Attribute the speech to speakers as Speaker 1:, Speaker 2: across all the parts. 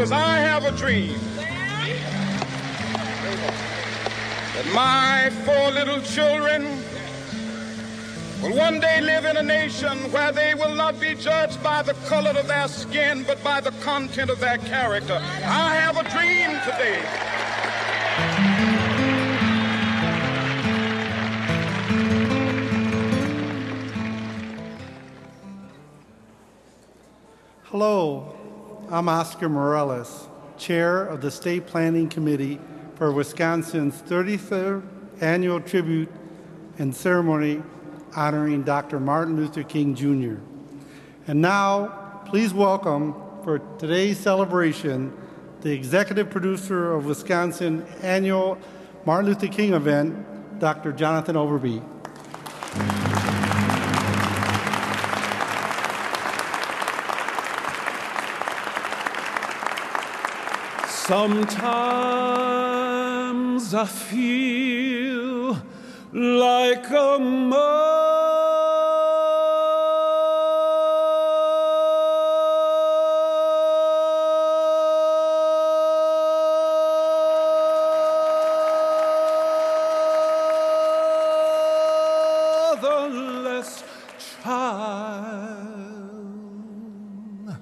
Speaker 1: says, I have a dream that my 4 little children will one day live in a nation where they will not be judged by the color of their skin, but by the content of their character. I have a dream today.
Speaker 2: Hello, I'm Oscar Morales, Chair of the State Planning Committee for Wisconsin's 33rd Annual Tribute and Ceremony honoring Dr. Martin Luther King, Jr. And now, please welcome for today's celebration the executive producer of Wisconsin Annual Martin Luther King event, Dr. Jonathan Overby.
Speaker 3: Sometimes I feel like a motherless child.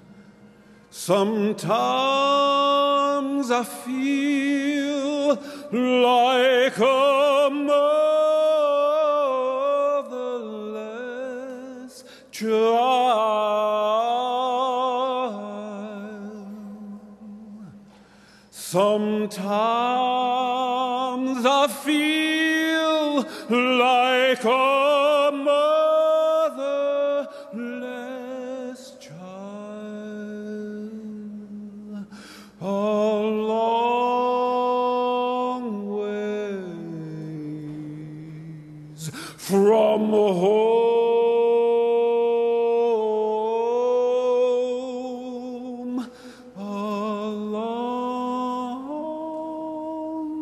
Speaker 3: Sometimes I feel like a motherless child. Sometimes I feel like a motherless child. A long ways from home. A long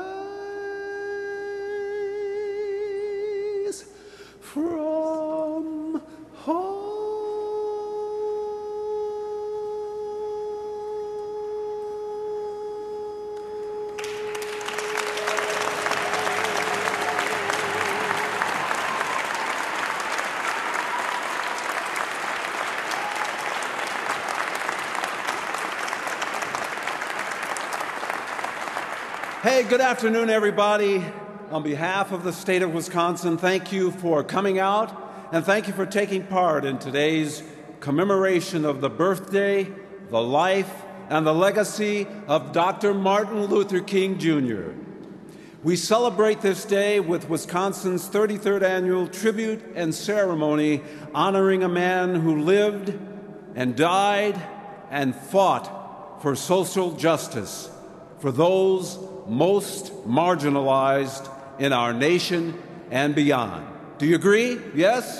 Speaker 3: ways from home. Hey, good afternoon, everybody. On behalf of the state of Wisconsin, thank you for coming out, and thank you for taking part in today's commemoration of the birthday, the life, and the legacy of Dr. Martin Luther King, Jr. We celebrate this day with Wisconsin's 33rd Annual Tribute and Ceremony honoring a man who lived and died and fought for social justice for those most marginalized in our nation and beyond. Do you agree? Yes?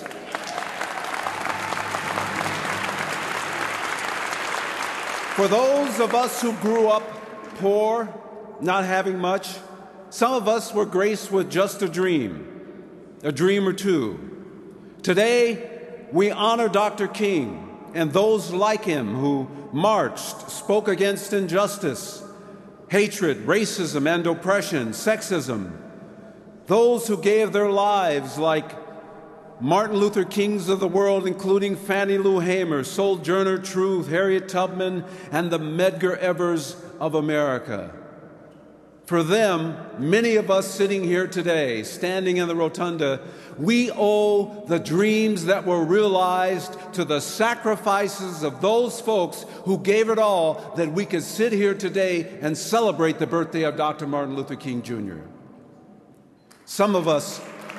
Speaker 3: For those of us who grew up poor, not having much, some of us were graced with just a dream or two. Today, we honor Dr. King and those like him who marched, spoke against injustice, hatred, racism, and oppression, sexism. Those who gave their lives like Martin Luther Kings of the world, including Fannie Lou Hamer, Sojourner Truth, Harriet Tubman, and the Medgar Evers of America. For them, many of us sitting here today, standing in the rotunda, we owe the dreams that were realized to the sacrifices of those folks who gave it all that we could sit here today and celebrate the birthday of Dr. Martin Luther King, Jr. Some of us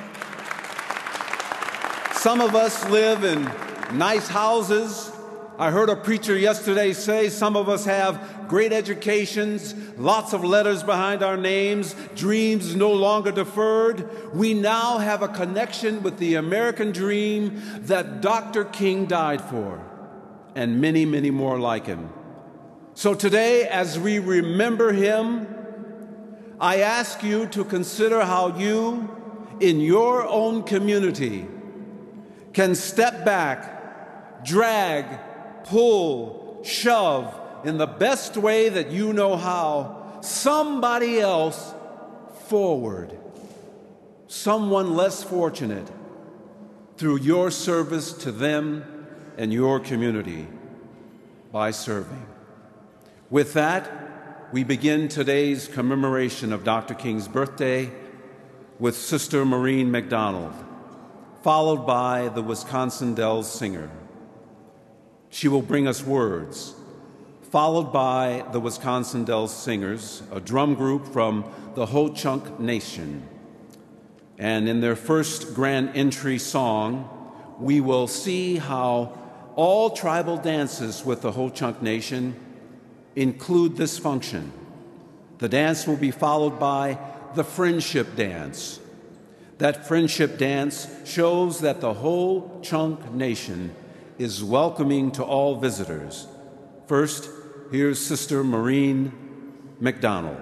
Speaker 3: live in nice houses. I heard a preacher yesterday say some of us have great educations, lots of letters behind our names, dreams no longer deferred. We now have a connection with the American dream that Dr. King died for, and many, many more like him. So today, as we remember him, I ask you to consider how you, in your own community, can step back, drag, pull, shove, in the best way that you know how, somebody else forward, someone less fortunate, through your service to them and your community by serving. With that, we begin today's commemoration of Dr. King's birthday with Sister Maureen McDonald, followed by the Wisconsin Dells Singer. She will bring us words, followed by the Wisconsin Dells Singers, a drum group from the Ho-Chunk Nation. And in their first grand entry song, we will see how all tribal dances with the Ho-Chunk Nation include this function. The dance will be followed by the Friendship Dance. That Friendship Dance shows that the Ho-Chunk Nation is welcoming to all visitors. First, here's Sister Maureen McDonald.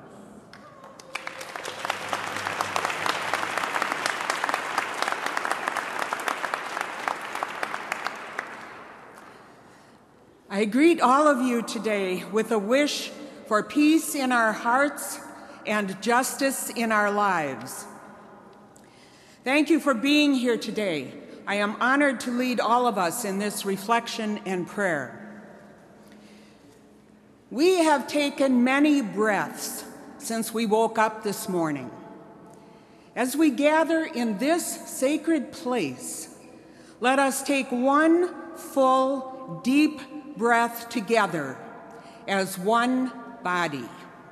Speaker 4: I greet all of you today with a wish for peace in our hearts and justice in our lives. Thank you for being here today. I am honored to lead all of us in this reflection and prayer. We have taken many breaths since we woke up this morning. As we gather in this sacred place, let us take one full, deep breath together as one body.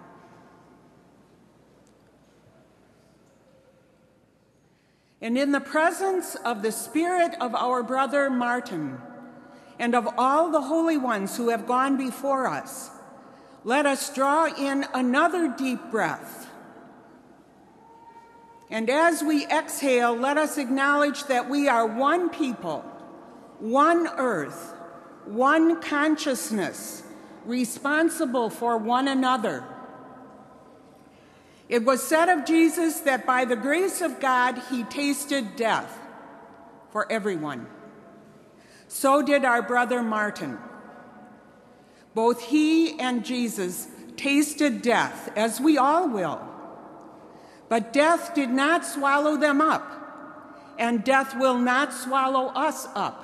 Speaker 4: And in the presence of the spirit of our brother Martin and of all the holy ones who have gone before us, let us draw in another deep breath. And as we exhale, let us acknowledge that we are one people, one earth, one consciousness, responsible for one another. It was said of Jesus that by the grace of God, he tasted death for everyone. So did our brother Martin. Both he and Jesus tasted death, as we all will. But death did not swallow them up, and death will not swallow us up.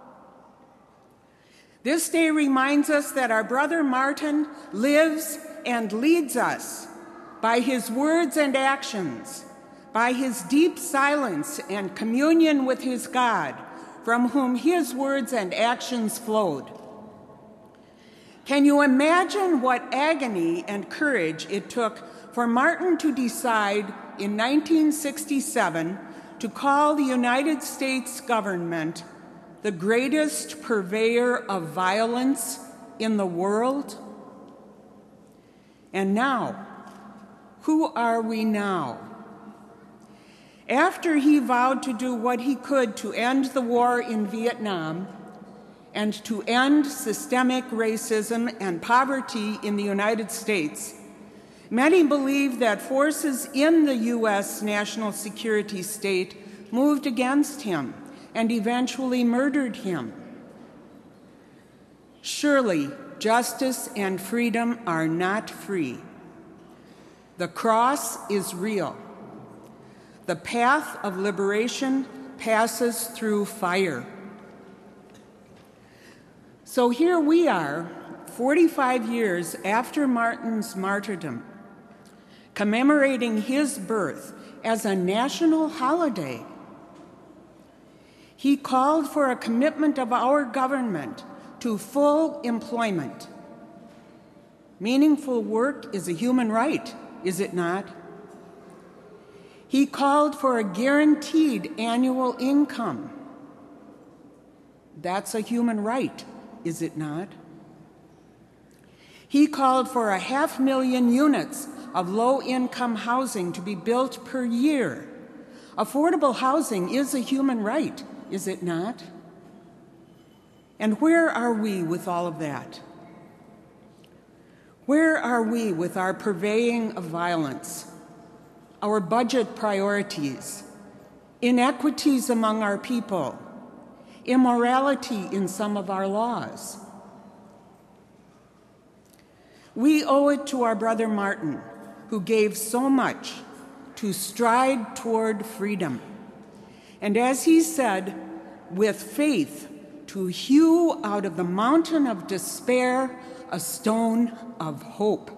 Speaker 4: This day reminds us that our brother Martin lives and leads us by his words and actions, by his deep silence and communion with his God, from whom his words and actions flowed. Can you imagine what agony and courage it took for Martin to decide in 1967 to call the United States government the greatest purveyor of violence in the world? And now, who are we now? After he vowed to do what he could to end the war in Vietnam and to end systemic racism and poverty in the United States, many believe that forces in the U.S. national security state moved against him and eventually murdered him. Surely, justice and freedom are not free. The cross is real. The path of liberation passes through fire. So here we are, 45 years after Martin's martyrdom, commemorating his birth as a national holiday. He called for a commitment of our government to full employment. Meaningful work is a human right, is it not? He called for a guaranteed annual income. That's a human right, is it not? He called for 500,000 units of low-income housing to be built per year. Affordable housing is a human right, is it not? And where are we with all of that? Where are we with our purveying of violence, our budget priorities, inequities among our people, immorality in some of our laws? We owe it to our brother Martin, who gave so much to stride toward freedom. And as he said, with faith, to hew out of the mountain of despair a stone of hope.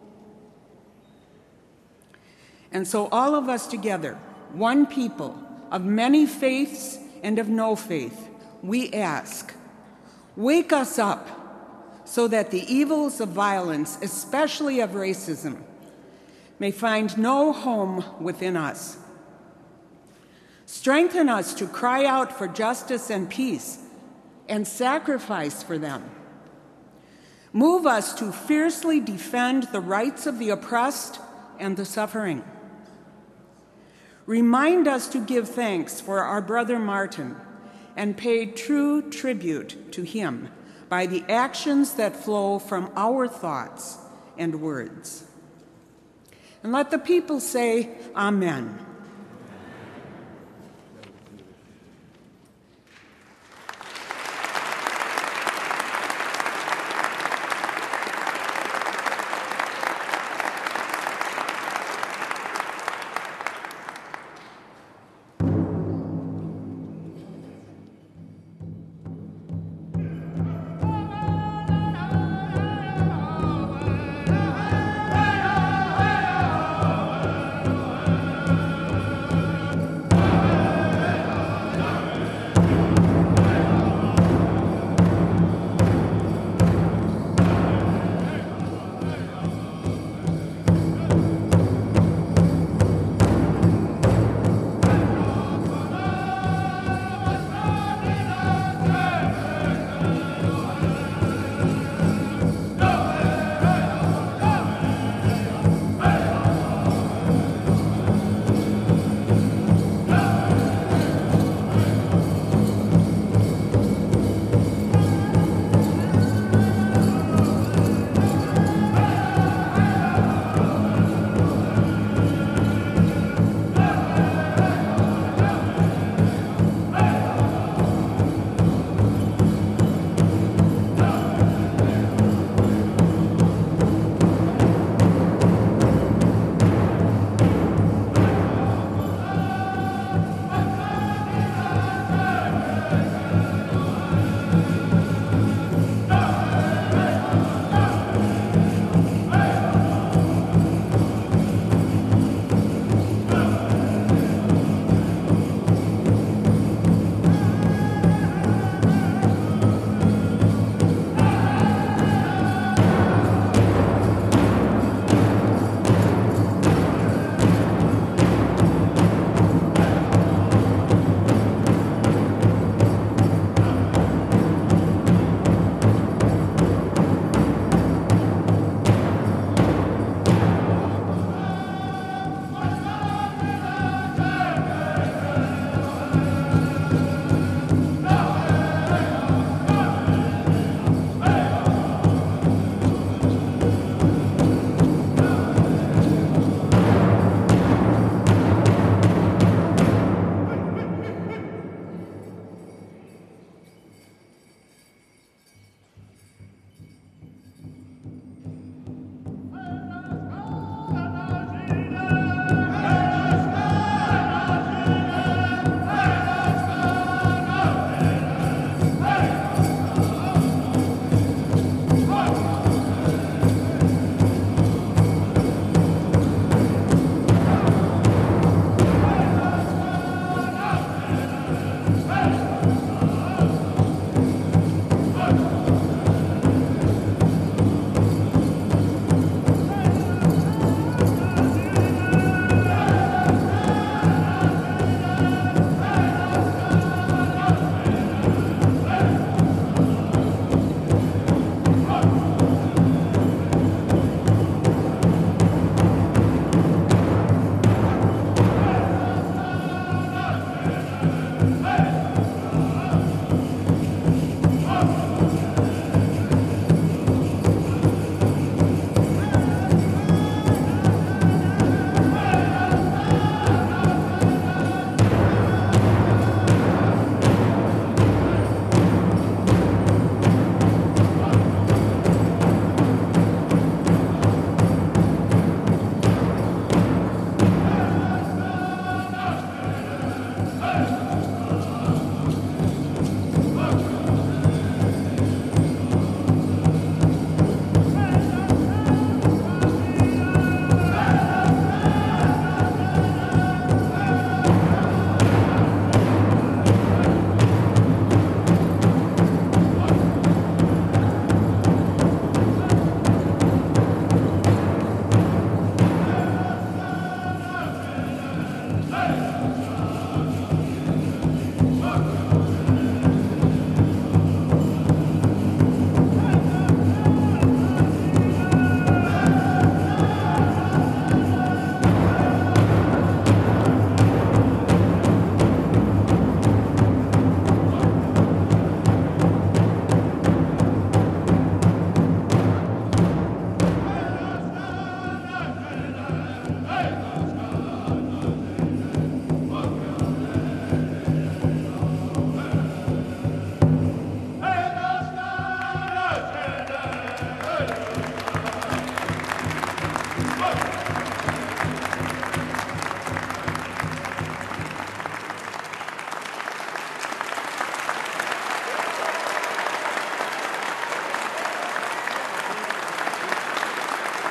Speaker 4: And so all of us together, one people of many faiths and of no faith, we ask, wake us up so that the evils of violence, especially of racism, may find no home within us. Strengthen us to cry out for justice and peace and sacrifice for them. Move us to fiercely defend the rights of the oppressed and the suffering. Remind us to give thanks for our brother Martin and pay true tribute to him by the actions that flow from our thoughts and words. And let the people say, Amen.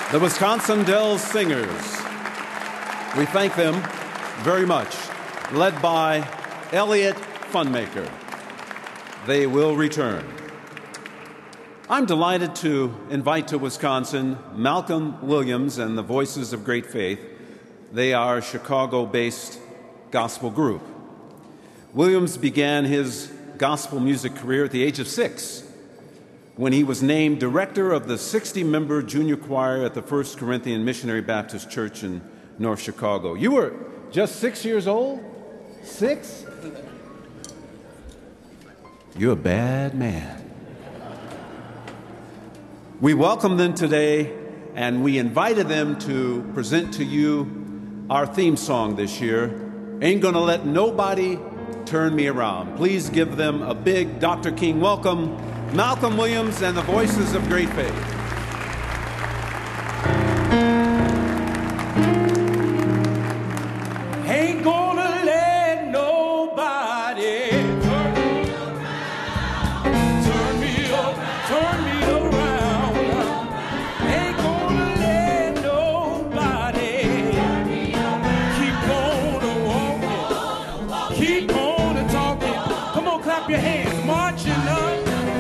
Speaker 3: The Wisconsin Dells Singers. We thank them very much, led by Elliot Funmaker. They will return. I'm delighted to invite to Wisconsin Malcolm Williams and the Voices of Great Faith. They are a Chicago-based gospel group. Williams began his gospel music career at the age of 6 when he was named director of the 60-member junior choir at the First Corinthian Missionary Baptist Church in North Chicago. You were just 6 years old? 6? You're a bad man. We welcome them today, and we invited them to present to you our theme song this year, Ain't Gonna Let Nobody Turn Me Around. Please give them a big Dr. King welcome, Malcolm Williams and the Voices of Great Faith.
Speaker 5: Ain't gonna let nobody turn me around, turn me up, turn me around. Ain't gonna let nobody turn me around. Keep on walking, keep on talking. Come on, clap your hands, marching up.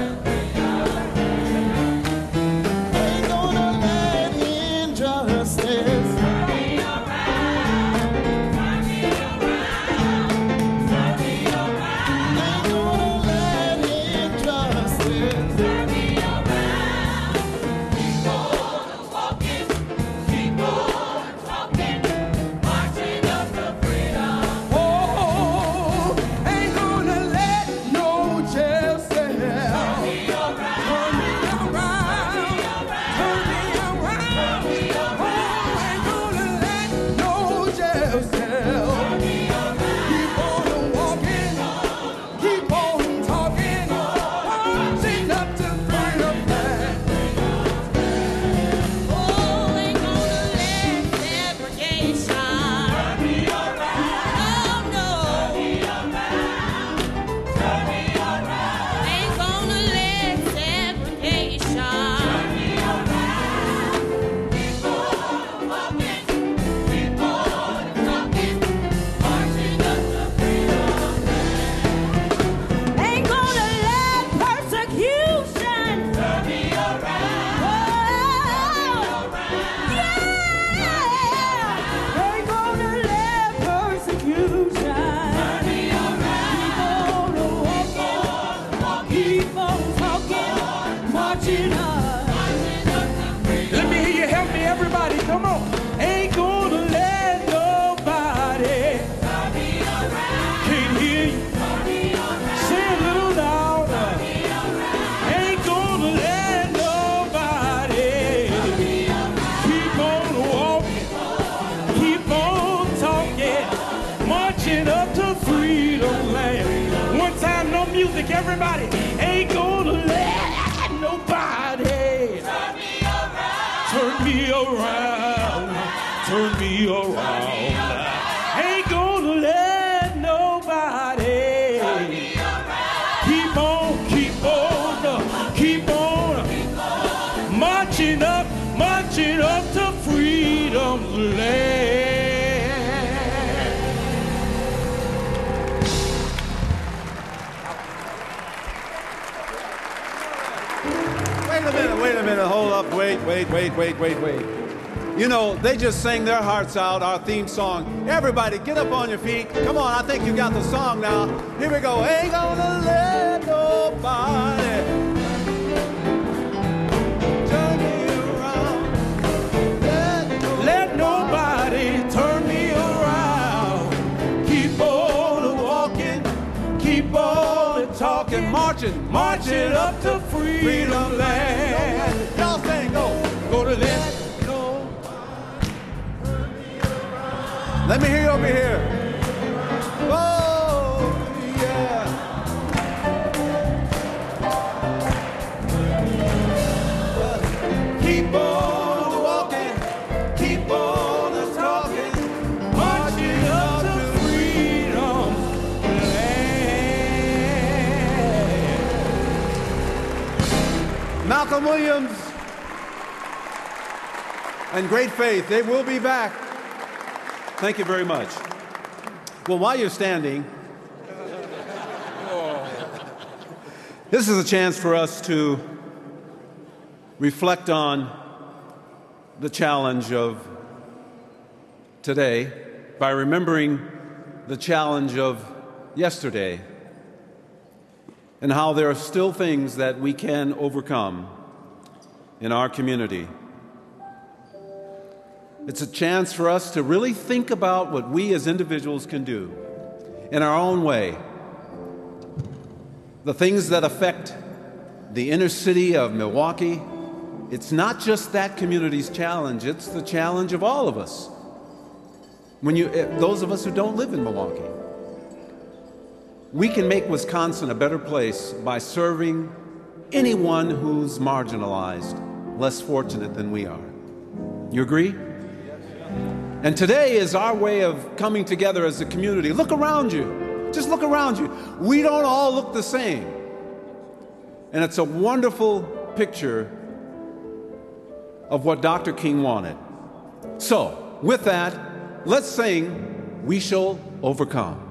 Speaker 6: Ain't gonna let injustice turn me around, turn me around, turn me around. Ain't gonna let injustice turn me around. Keep on walking, keep on talking, marching up to freedom.
Speaker 5: Oh, ain't gonna let no jail cell turn me around, turn me around. Oh, ain't gonna let no jail cell turn me around. Keep on walking, keep on talking, marching up to freedom land.
Speaker 6: Oh, ain't gonna let segregation turn me around. Oh no, turn me around, turn me around. Ain't gonna let segregation turn me around. Keep on walking, keep on talking, marching up to freedom. Ain't gonna let persecution turn me around. Yeah. Ain't gonna let persecution turn me around. Keep on talking, marching up.
Speaker 5: Let me hear you help me, everybody. Come on. Ain't gonna let nobody
Speaker 6: Turn me around.
Speaker 5: can't hear you. Say a little louder. Ain't gonna let nobody keep on walking, keep on talking, marching up to freedom land. One time, no music, everybody. Ain't gonna let nobody turn me around, turn me around. Ain't gonna let nobody keep on, keep on, marching up to freedom land.
Speaker 3: Wait a minute, hold up, wait. You know, they just sang their hearts out, our theme song. Everybody, get up on your feet. Come on, I think you got the song now. Here we go. Ain't gonna let nobody turn me around.
Speaker 5: Let nobody turn me around. Keep on walking, keep on talking, marching up to freedom land.
Speaker 3: Y'all sing, go.
Speaker 5: Gonna let
Speaker 3: Let me hear you over here. Oh, yeah. Keep on walking, keep on talking,
Speaker 5: marching up to freedom land.
Speaker 3: Malcolm Williams and great faith. They will be back. Thank you very much. Well, while you're standing, this is a chance for us to reflect on the challenge of today by remembering the challenge of yesterday and how there are still things that we can overcome in our community. It's a chance for us to really think about what we as individuals can do in our own way. The things that affect the inner city of Milwaukee, it's not just that community's challenge, it's the challenge of all of us. Those of us who don't live in Milwaukee. We can make Wisconsin a better place by serving anyone who's marginalized, less fortunate than we are. You agree? And today is our way of coming together as a community. Look around you. Just look around you. We don't all look the same. And it's a wonderful picture of what Dr. King wanted. So, with that, let's sing "We Shall Overcome."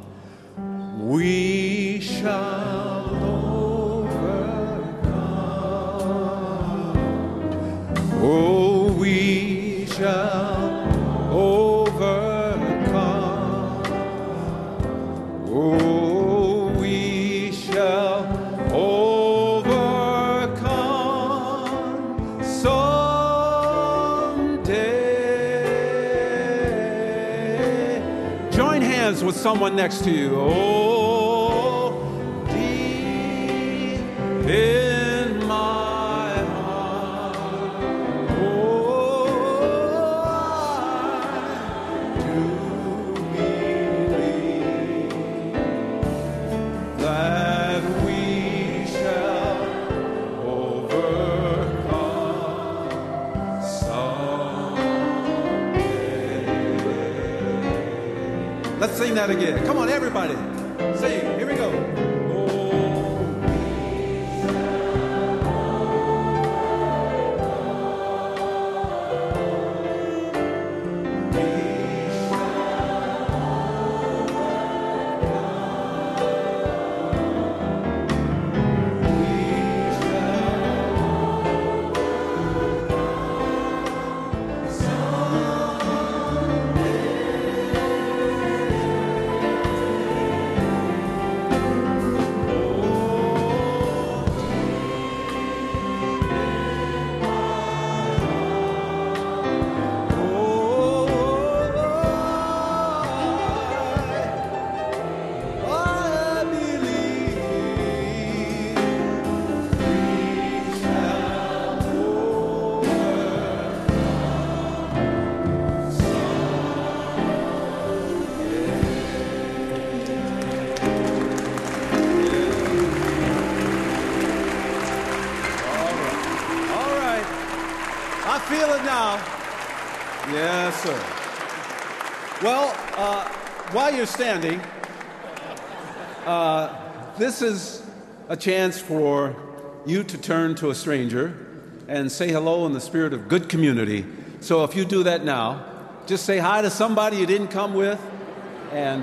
Speaker 3: We shall overcome. Oh, we shall overcome. Oh, we shall overcome someday. Join hands with someone next to you. Oh, deep in my heart, oh, I do believe that we shall overcome someday. Let's sing that again. Come on, everybody. Sing. Here we go. Feel it now. Yes, sir. Well, while you're standing, this is a chance for you to turn to a stranger and say hello in the spirit of good community. So if you do that now, just say hi to somebody you didn't come with, and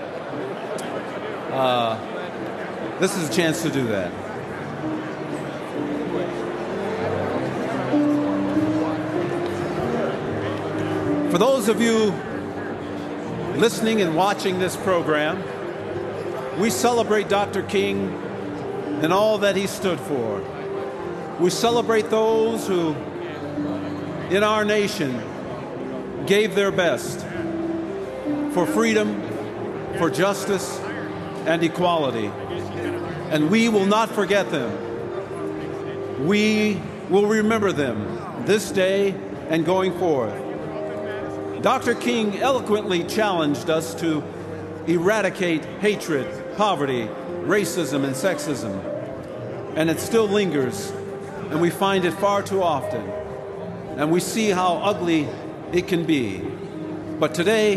Speaker 3: this is a chance to do that. For those of you listening and watching this program, we celebrate Dr. King and all that he stood for. We celebrate those who, in our nation, gave their best for freedom, for justice, and equality. And we will not forget them. We will remember them this day and going forth. Dr. King eloquently challenged us to eradicate hatred, poverty, racism, and sexism. And it still lingers, and we find it far too often. And we see how ugly it can be. But today,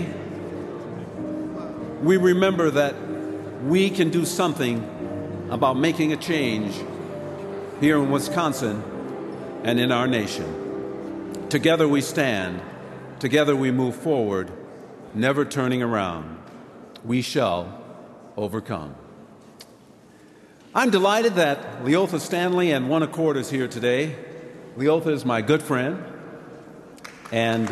Speaker 3: we remember that we can do something about making a change here in Wisconsin and in our nation. Together we stand. Together we move forward, never turning around. We shall overcome. I'm delighted that Leotha Stanley and One Accord is here today. Leotha is my good friend, and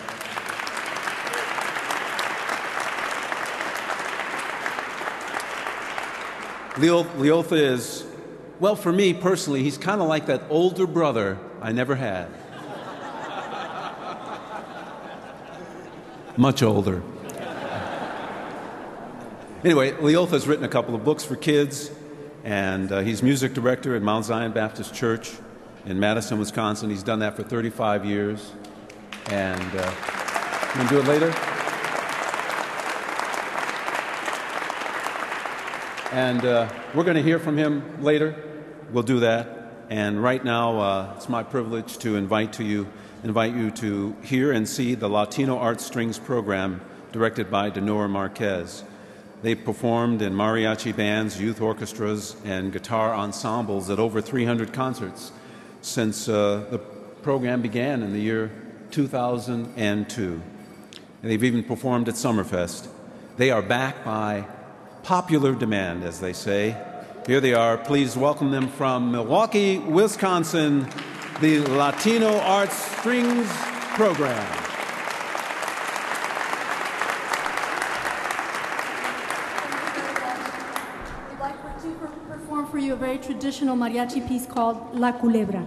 Speaker 3: Leotha is, well, for me personally, he's kind of like that older brother I never had. Much older. Anyway, Leotha's written a couple of books for kids, and he's music director at Mount Zion Baptist Church in Madison, Wisconsin. He's done that for 35 years. And you want to do it later? And we're going to hear from him later. We'll do that. And right now, it's my privilege to invite you to hear and see the Latino Art Strings program directed by Denora Marquez. They performed in mariachi bands, youth orchestras, and guitar ensembles at over 300 concerts since the program began in the year 2002. And they've even performed at Summerfest. They are back by popular demand, as they say. Here they are. Please welcome them from Milwaukee, Wisconsin, the Latino Arts Strings Program.
Speaker 7: We'd like to perform for you a very traditional mariachi piece called La Culebra.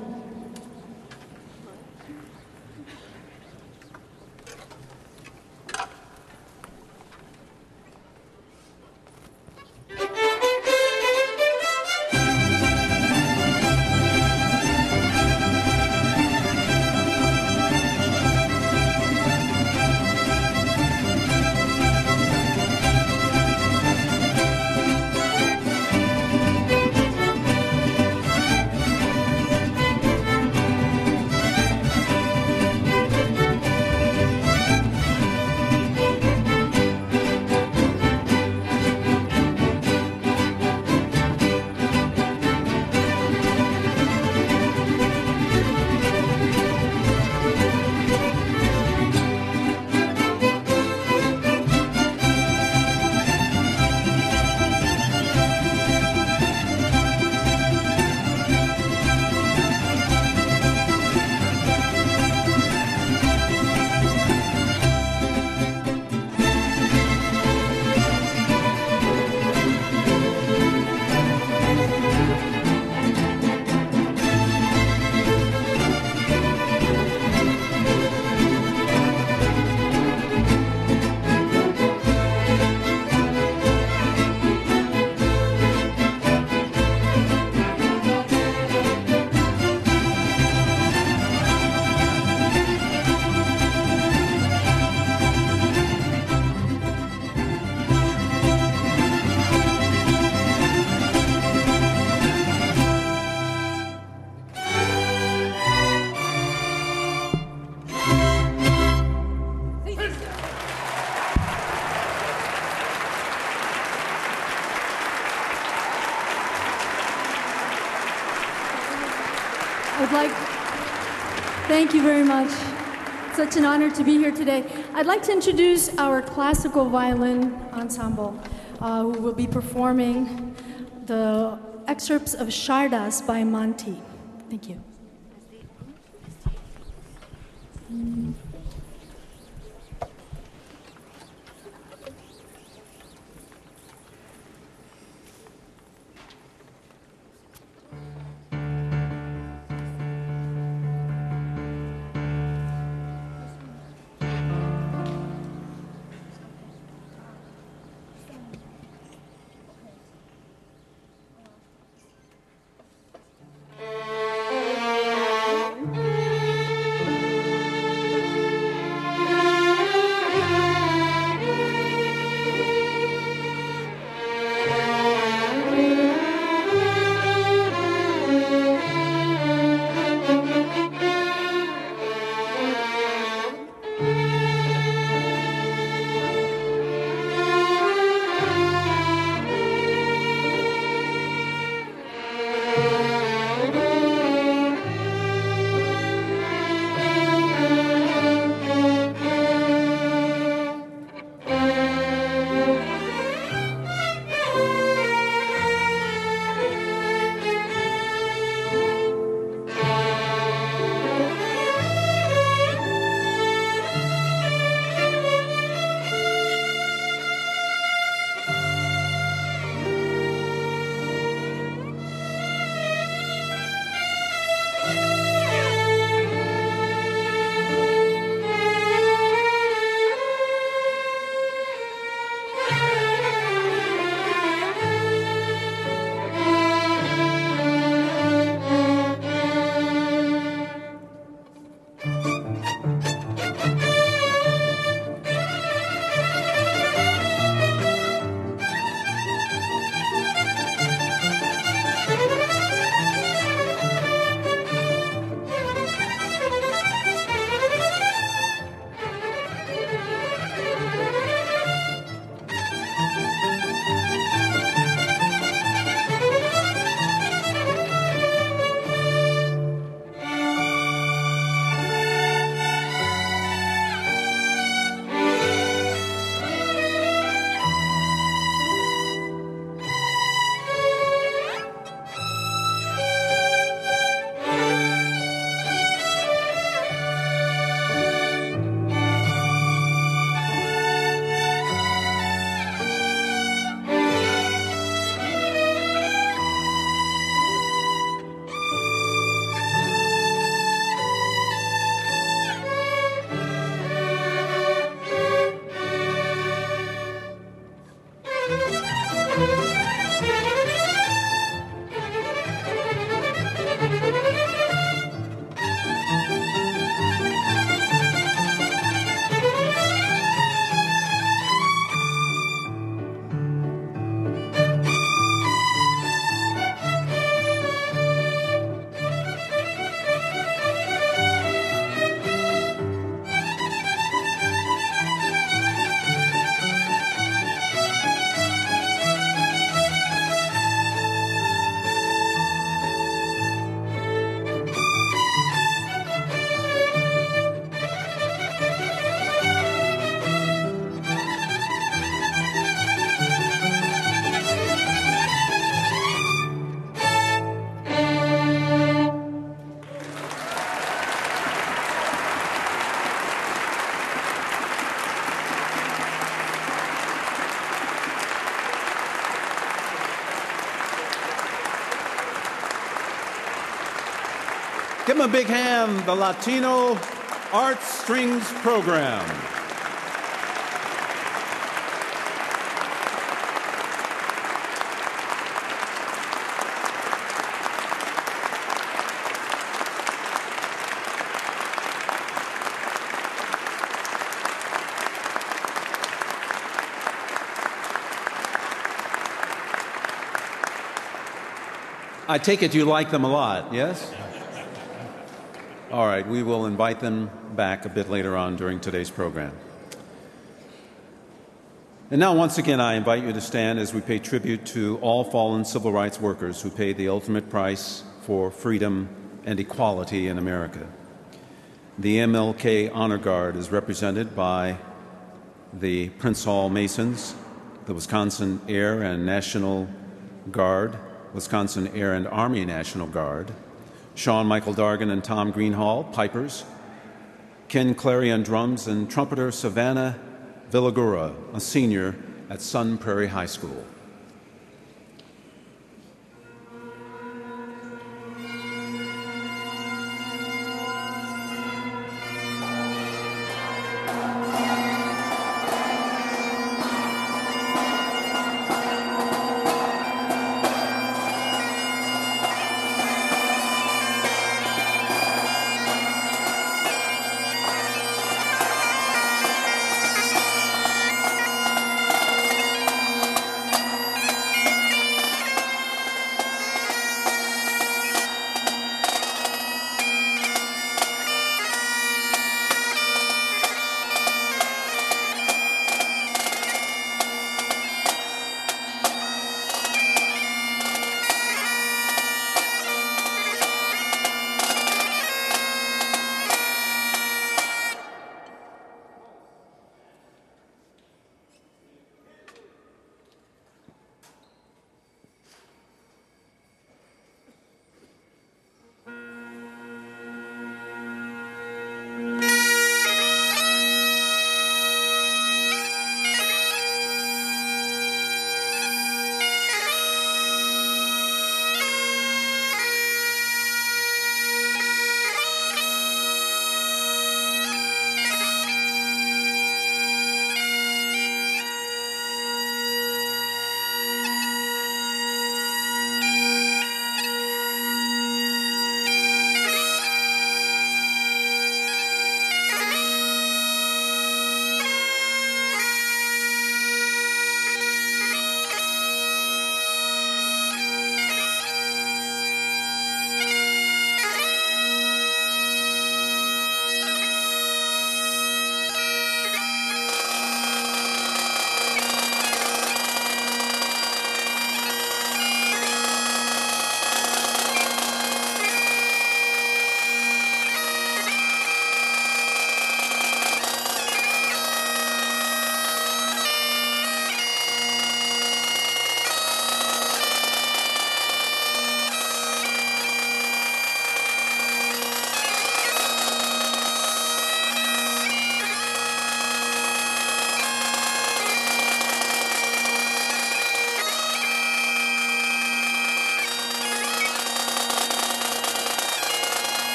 Speaker 7: Thank you very much. Such an honor to be here today. I'd like to introduce our classical violin ensemble, who will be performing the excerpts of Shardas by Monti. Thank you.
Speaker 3: Give them a big hand, the Latino Arts Strings Program. I take it you like them a lot, yes? All right, we will invite them back a bit later on during today's program. And now, once again, I invite you to stand as we pay tribute to all fallen civil rights workers who paid the ultimate price for freedom and equality in America. The MLK Honor Guard is represented by the Prince Hall Masons, the Wisconsin Air and National Guard, Wisconsin Air and Army National Guard, Sean Michael Dargan and Tom Greenhall, pipers, Ken Clary on drums, and trumpeter Savannah Villagura, a senior at Sun Prairie High School.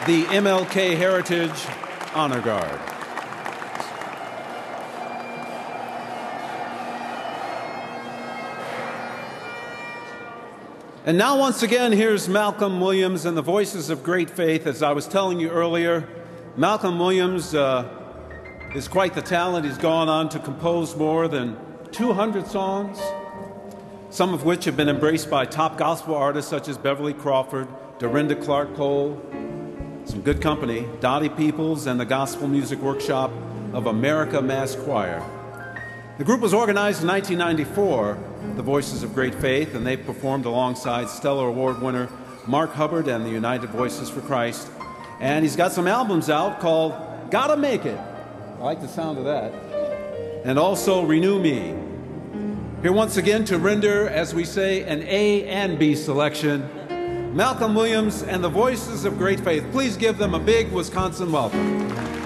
Speaker 3: the MLK Heritage Honor Guard. And now, once again, here's Malcolm Williams and the Voices of Great Faith. As I was telling you earlier, Malcolm Williams is quite the talent. He's gone on to compose more than 200 songs, some of which have been embraced by top gospel artists such as Beverly Crawford, Dorinda Clark Cole, some good company, Dottie Peoples, and the Gospel Music Workshop of America Mass Choir. The group was organized in 1994, the Voices of Great Faith, and they performed alongside Stellar Award winner Mark Hubbard and the United Voices for Christ. And he's got some albums out called Gotta Make It. I like the sound of that. And also Renew Me. Here once again to render, as we say, an A and B selection, Malcolm Williams and the Voices of Great Faith. Please give them a big Wisconsin welcome.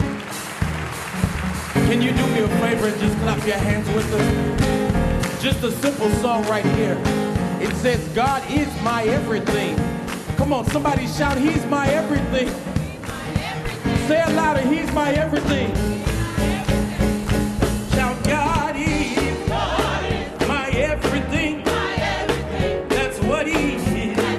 Speaker 5: Can you do me a favor and just clap your hands with us? Just a simple song right here. It says, God is my everything. Come on, somebody shout, He's my everything. Say it louder, He's my everything. Shout, God is my everything. That's what He is.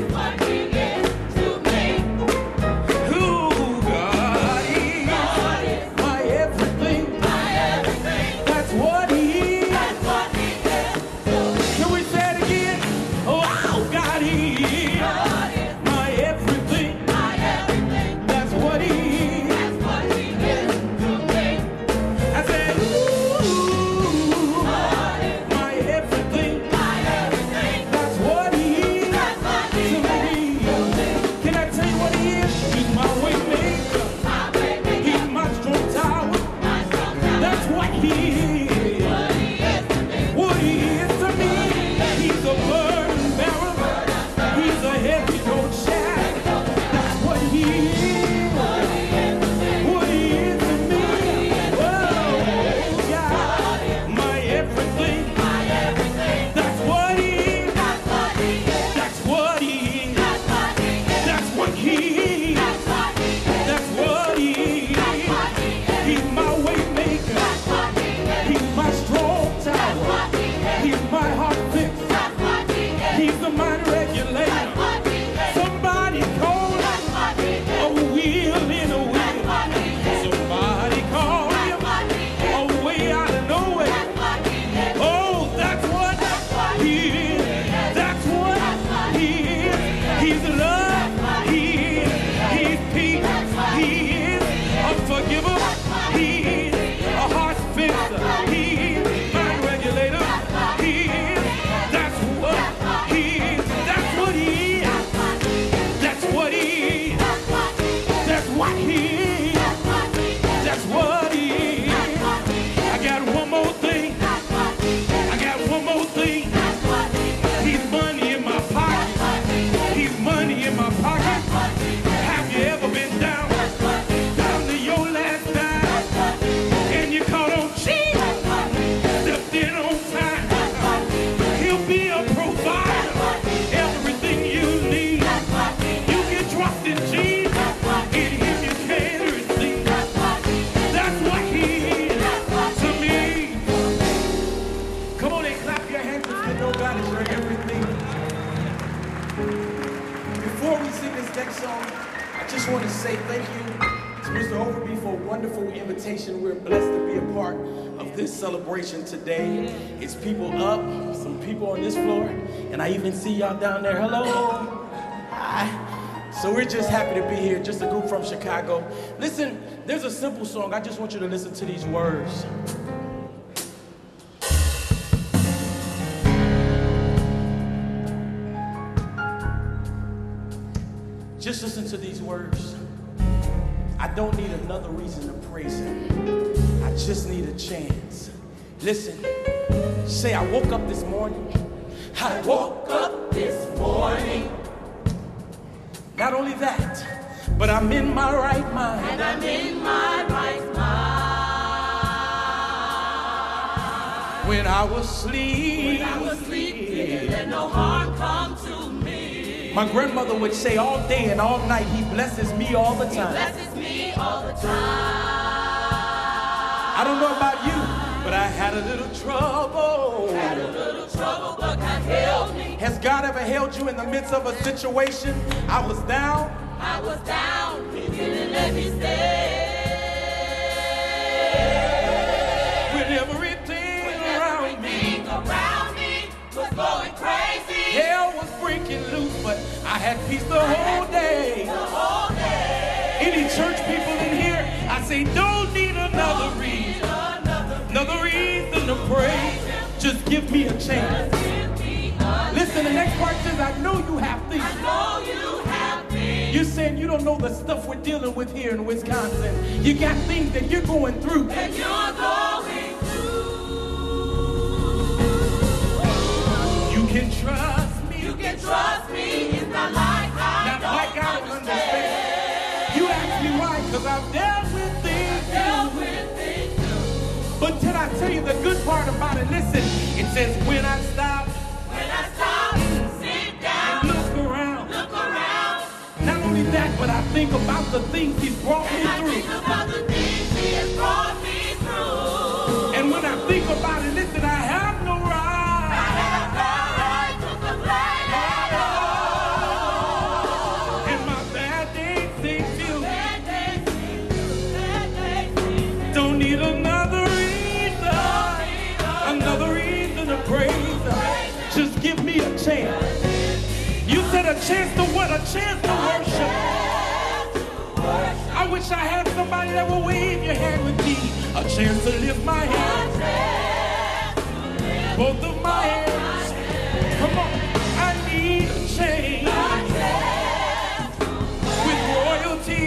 Speaker 5: We're blessed to be a part of this celebration today. It's people up, some people on this floor, and I even see y'all down there. Hello. Hi. So we're just happy to be here, just a group from Chicago. Listen, there's a simple song. I just want you to listen to these words. Just listen to these words. I don't need another reason to praise Him. I just need a chance. Listen, say, I woke up this morning. I woke up this morning. Not only that, but I'm in my right mind.
Speaker 6: And I'm in my right mind.
Speaker 5: When I was sleeping,
Speaker 6: let no harm come to me.
Speaker 5: My grandmother would say all day and all night, he blesses me all the time.
Speaker 6: Blesses me all the time.
Speaker 5: I don't know about you, but I had a little trouble.
Speaker 6: Had a little trouble, but God held me.
Speaker 5: Has God ever held you in the midst of a situation? I was down.
Speaker 6: I was down. He didn't let me stay.
Speaker 5: When everything around me
Speaker 6: Was going crazy.
Speaker 5: hell was breaking loose, but I had peace the whole day.
Speaker 6: The whole day.
Speaker 5: Any church people in here, I say don't need another reason. Another reason to praise. Just give me a chance. Listen, the next part says, I know you have things.
Speaker 6: I know you have things.
Speaker 5: You're saying you don't know the stuff we're dealing with here in Wisconsin. You got things that you're going through.
Speaker 6: That you're going through.
Speaker 5: You can trust me.
Speaker 6: You can trust me. It's not like I don't understand.
Speaker 5: You ask me why, because I've dealt with things. But till I tell you the good part about it, listen, it says when I stop,
Speaker 6: Sit down.
Speaker 5: look around.
Speaker 6: Look around.
Speaker 5: Not only that, but I think about the things he's brought me
Speaker 6: I think
Speaker 5: through.
Speaker 6: about the things he has brought me through.
Speaker 5: And when I think about it, listen, I have no right.
Speaker 6: I have no right to complain at all.
Speaker 5: And my bad days, they feel
Speaker 6: Bad days, bad days.
Speaker 5: don't need another reason to praise. Just give me a chance. You said a chance to what? A chance to worship. I wish I had somebody that would wave your hand with me. A chance to lift my hands. Both of my hands. Come on. I need a change. With royalty.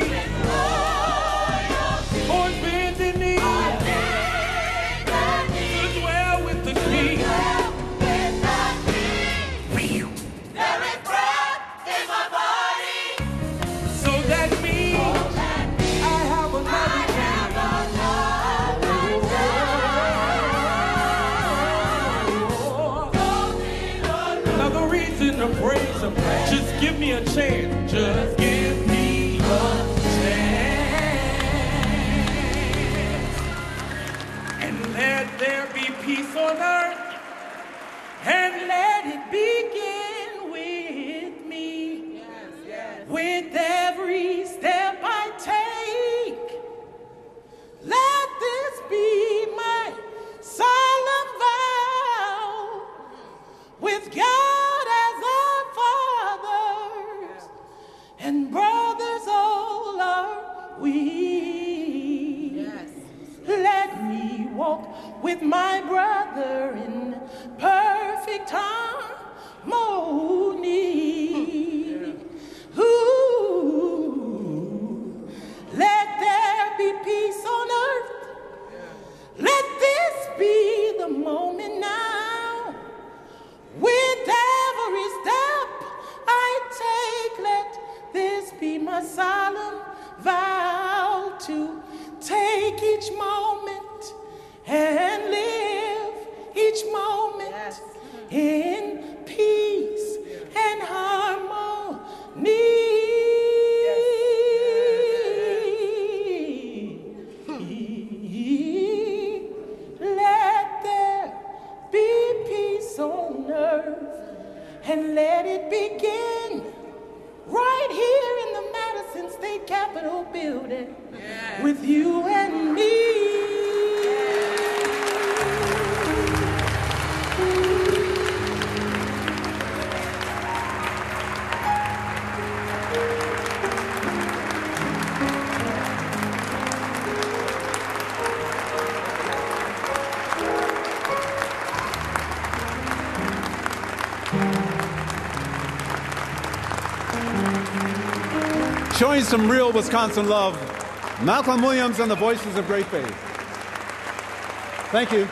Speaker 5: On bending knee. To dwell with the king.
Speaker 6: There is breath in my body.
Speaker 5: So that means I have another chance. Another reason to praise him. Just give me a chance. Just give me a chance. And let there be peace on earth. And let it begin with me. With every step I take, let this be my solemn vow. With God as our fathers and brothers all are we. Let me walk with my brother in perfect harmony. Ooh, let there be peace on earth. Let this be the moment now. With every step I take, let this be my solemn vow to take each moment and live each moment in peace and harmony. Let there be peace on earth and let it begin right here in the Madison State Capitol building with you and me.
Speaker 3: Showing some real Wisconsin love, Malcolm Williams and the Voices of Great Faith. Thank you.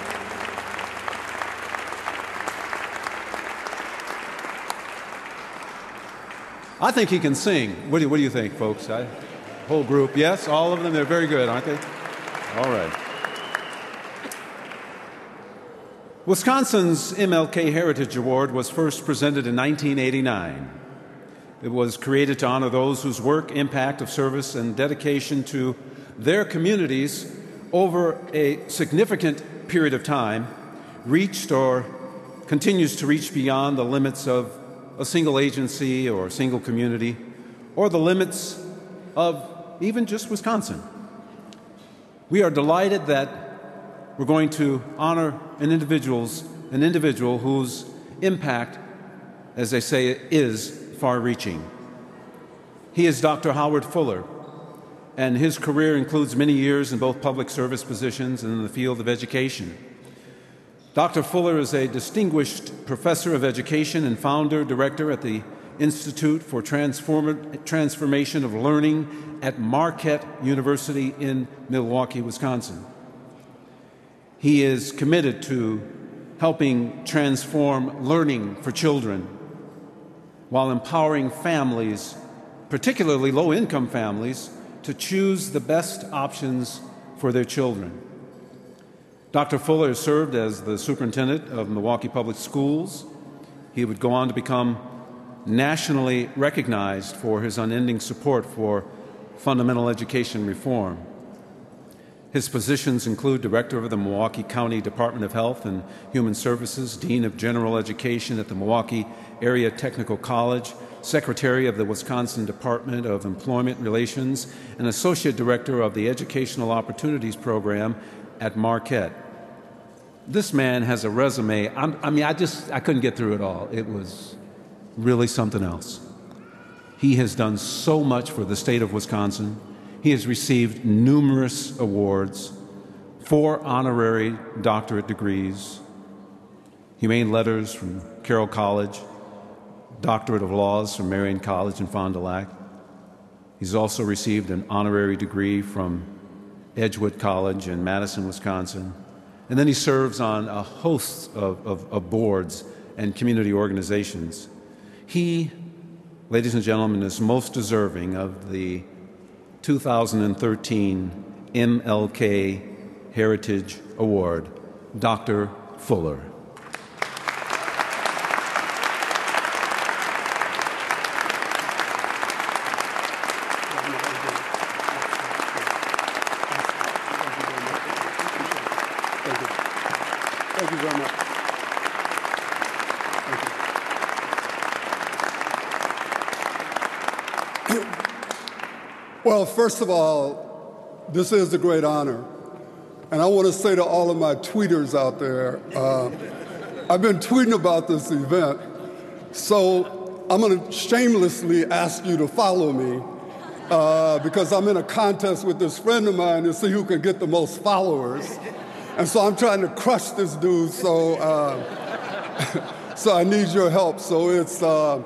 Speaker 3: I think he can sing. What do you think, folks? Whole group, yes, all of them. They're very good, aren't they? All right. Wisconsin's MLK Heritage Award was first presented in 1989. It was created to honor those whose work, impact of service, and dedication to their communities over a significant period of time reached or continues to reach beyond the limits of a single agency or a single community or the limits of even just Wisconsin. We are delighted that we're going to honor an individual whose impact, as they say, is far-reaching. He is Dr. Howard Fuller, and his career includes many years in both public service positions and in the field of education. Dr. Fuller is a distinguished professor of education and founder-director at the Institute for Transformation of Learning at Marquette University in Milwaukee, Wisconsin. He is committed to helping transform learning for children while empowering families, particularly low-income families, to choose the best options for their children. Dr. Fuller has served as the superintendent of Milwaukee Public Schools. He would go on to become nationally recognized for his unending support for fundamental education reform. His positions include Director of the Milwaukee County Department of Health and Human Services, Dean of General Education at the Milwaukee Area Technical College, Secretary of the Wisconsin Department of Employment Relations, and Associate Director of the Educational Opportunities Program at Marquette. This man has a resume. I couldn't get through it all. It was really something else. He has done so much for the state of Wisconsin. He has received numerous awards, 4 honorary doctorate degrees, Humane Letters from Carroll College, Doctorate of Laws from Marian College in Fond du Lac. He's also received an honorary degree from Edgewood College in Madison, Wisconsin. And then he serves on a host of boards and community organizations. He, ladies and gentlemen, is most deserving of the 2013 MLK Heritage Award, Dr. Fuller.
Speaker 8: Thank you very much. Thank you. Well, first of all, this is a great honor. And I want to say to all of my tweeters out there, I've been tweeting about this event, so I'm going to shamelessly ask you to follow me because I'm in a contest with this friend of mine to see who can get the most followers. And so I'm trying to crush this dude, so I need your help. So it's the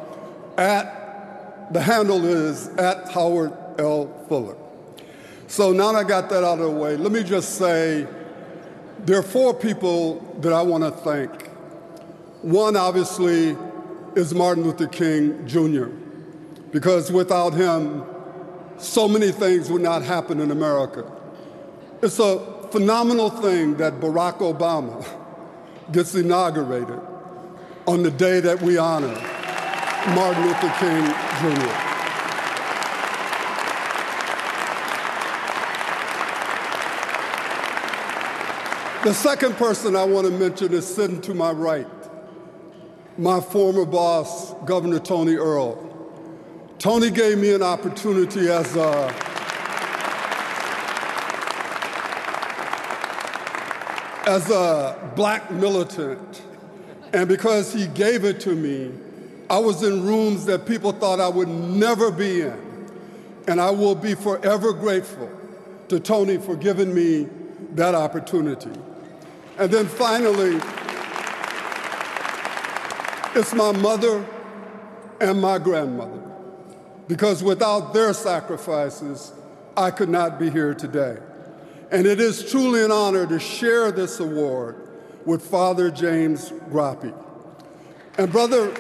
Speaker 8: handle is at Howard L. Fuller. So now that I got that out of the way, let me just say there are 4 people that I want to thank. One, obviously, is Martin Luther King, Jr., because without him, so many things would not happen in America. It's a phenomenal thing that Barack Obama gets inaugurated on the day that we honor Martin Luther King, Jr. The second person I want to mention is sitting to my right, my former boss, Governor Tony Earl. Tony gave me an opportunity as a black militant, and because he gave it to me, I was in rooms that people thought I would never be in, and I will be forever grateful to Tony for giving me that opportunity. And then finally, it's my mother and my grandmother, because without their sacrifices, I could not be here today. And it is truly an honor to share this award with Father James Grappi. And Brother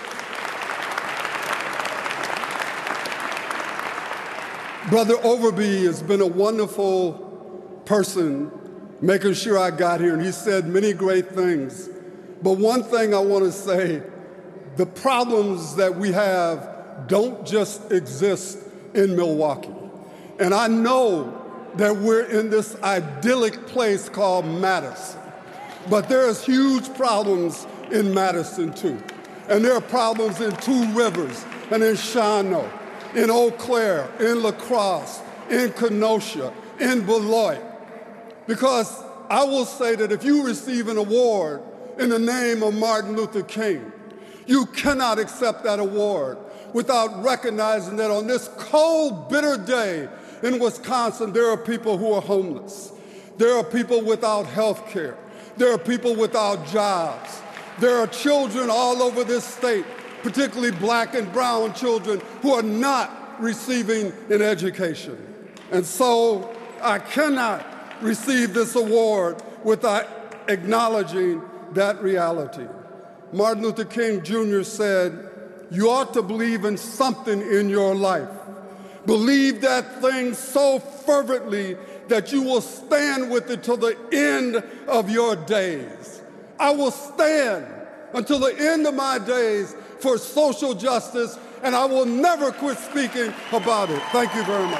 Speaker 8: Overby has been a wonderful person making sure I got here, and he said many great things. But one thing I want to say, the problems that we have don't just exist in Milwaukee. And I know that we're in this idyllic place called Madison. But there's huge problems in Madison, too. And there are problems in Two Rivers and in Shawano, in Eau Claire, in La Crosse, in Kenosha, in Beloit. Because I will say that if you receive an award in the name of Martin Luther King, you cannot accept that award without recognizing that on this cold, bitter day in Wisconsin, there are people who are homeless. There are people without health care. There are people without jobs. There are children all over this state, particularly black and brown children, who are not receiving an education. And so I cannot receive this award without acknowledging that reality. Martin Luther King Jr. said, "You ought to believe in something in your life. Believe that thing so fervently that you will stand with it till the end of your days." I will stand until the end of my days for social justice, and I will never quit speaking about it. Thank you very much.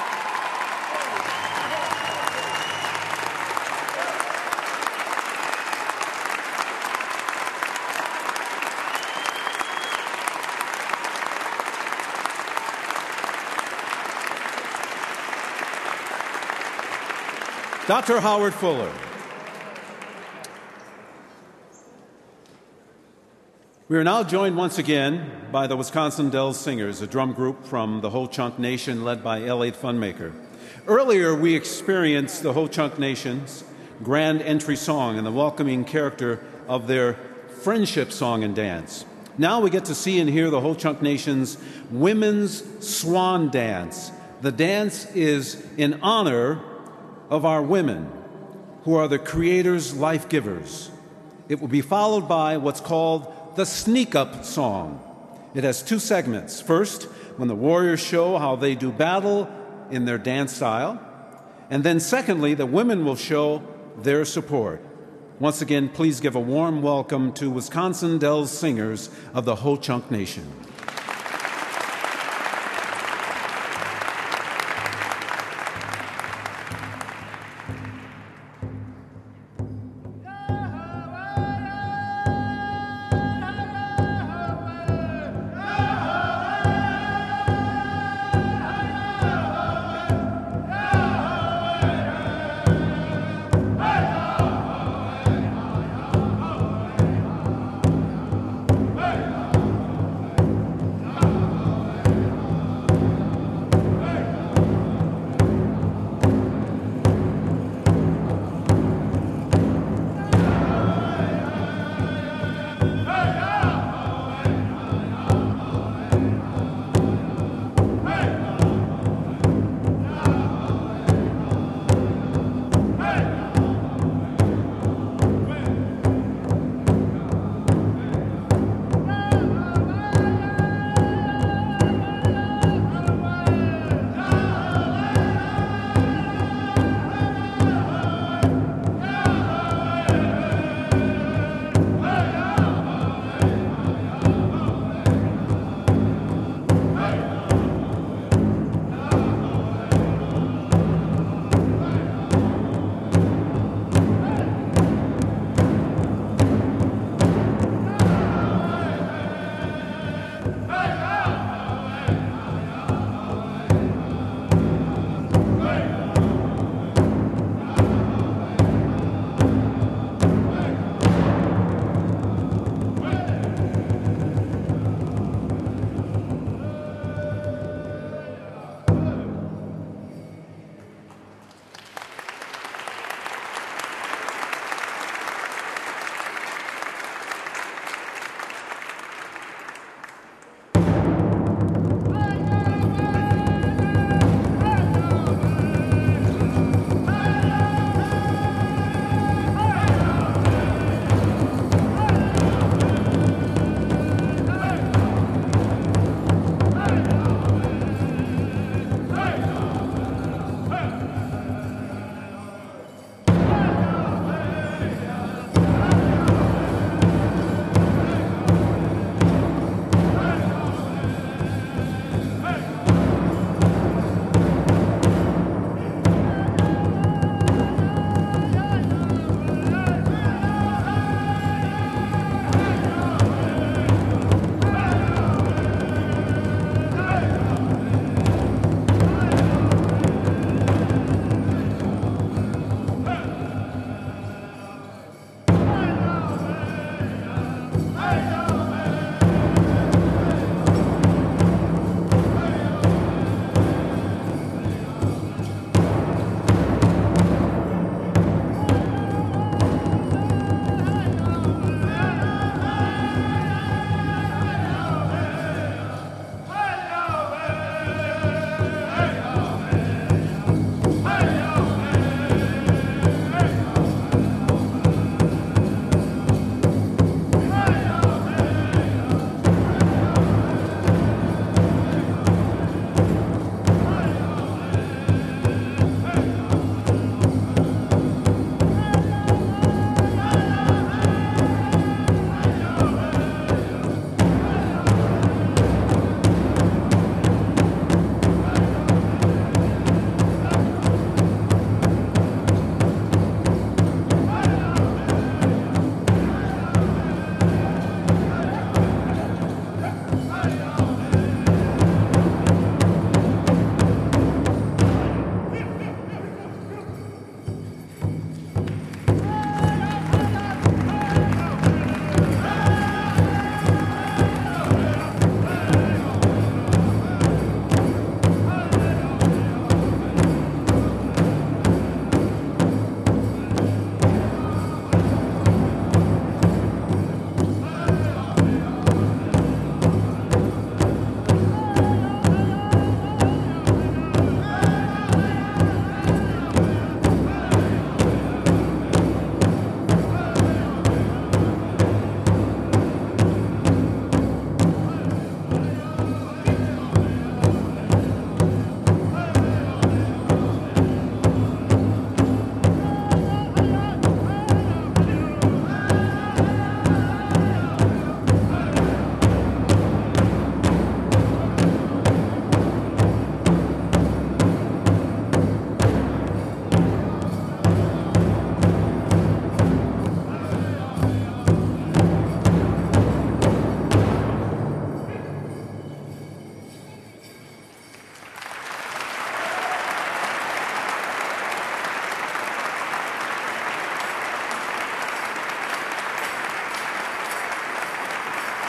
Speaker 3: Dr. Howard Fuller. We are now joined once again by the Wisconsin Dells Singers, a drum group from the Whole Chunk Nation led by L.A. Funmaker. Earlier, we experienced the Whole Chunk Nation's grand entry song and the welcoming character of their friendship song and dance. Now we get to see and hear the Whole Chunk Nation's Women's Swan Dance. The dance is in honor of our women, who are the Creator's life givers. It will be followed by what's called the Sneak Up Song. It has two segments. First, when the warriors show how they do battle in their dance style, and then secondly, the women will show their support. Once again, please give a warm welcome to Wisconsin Dells Singers of the Ho Chunk Nation.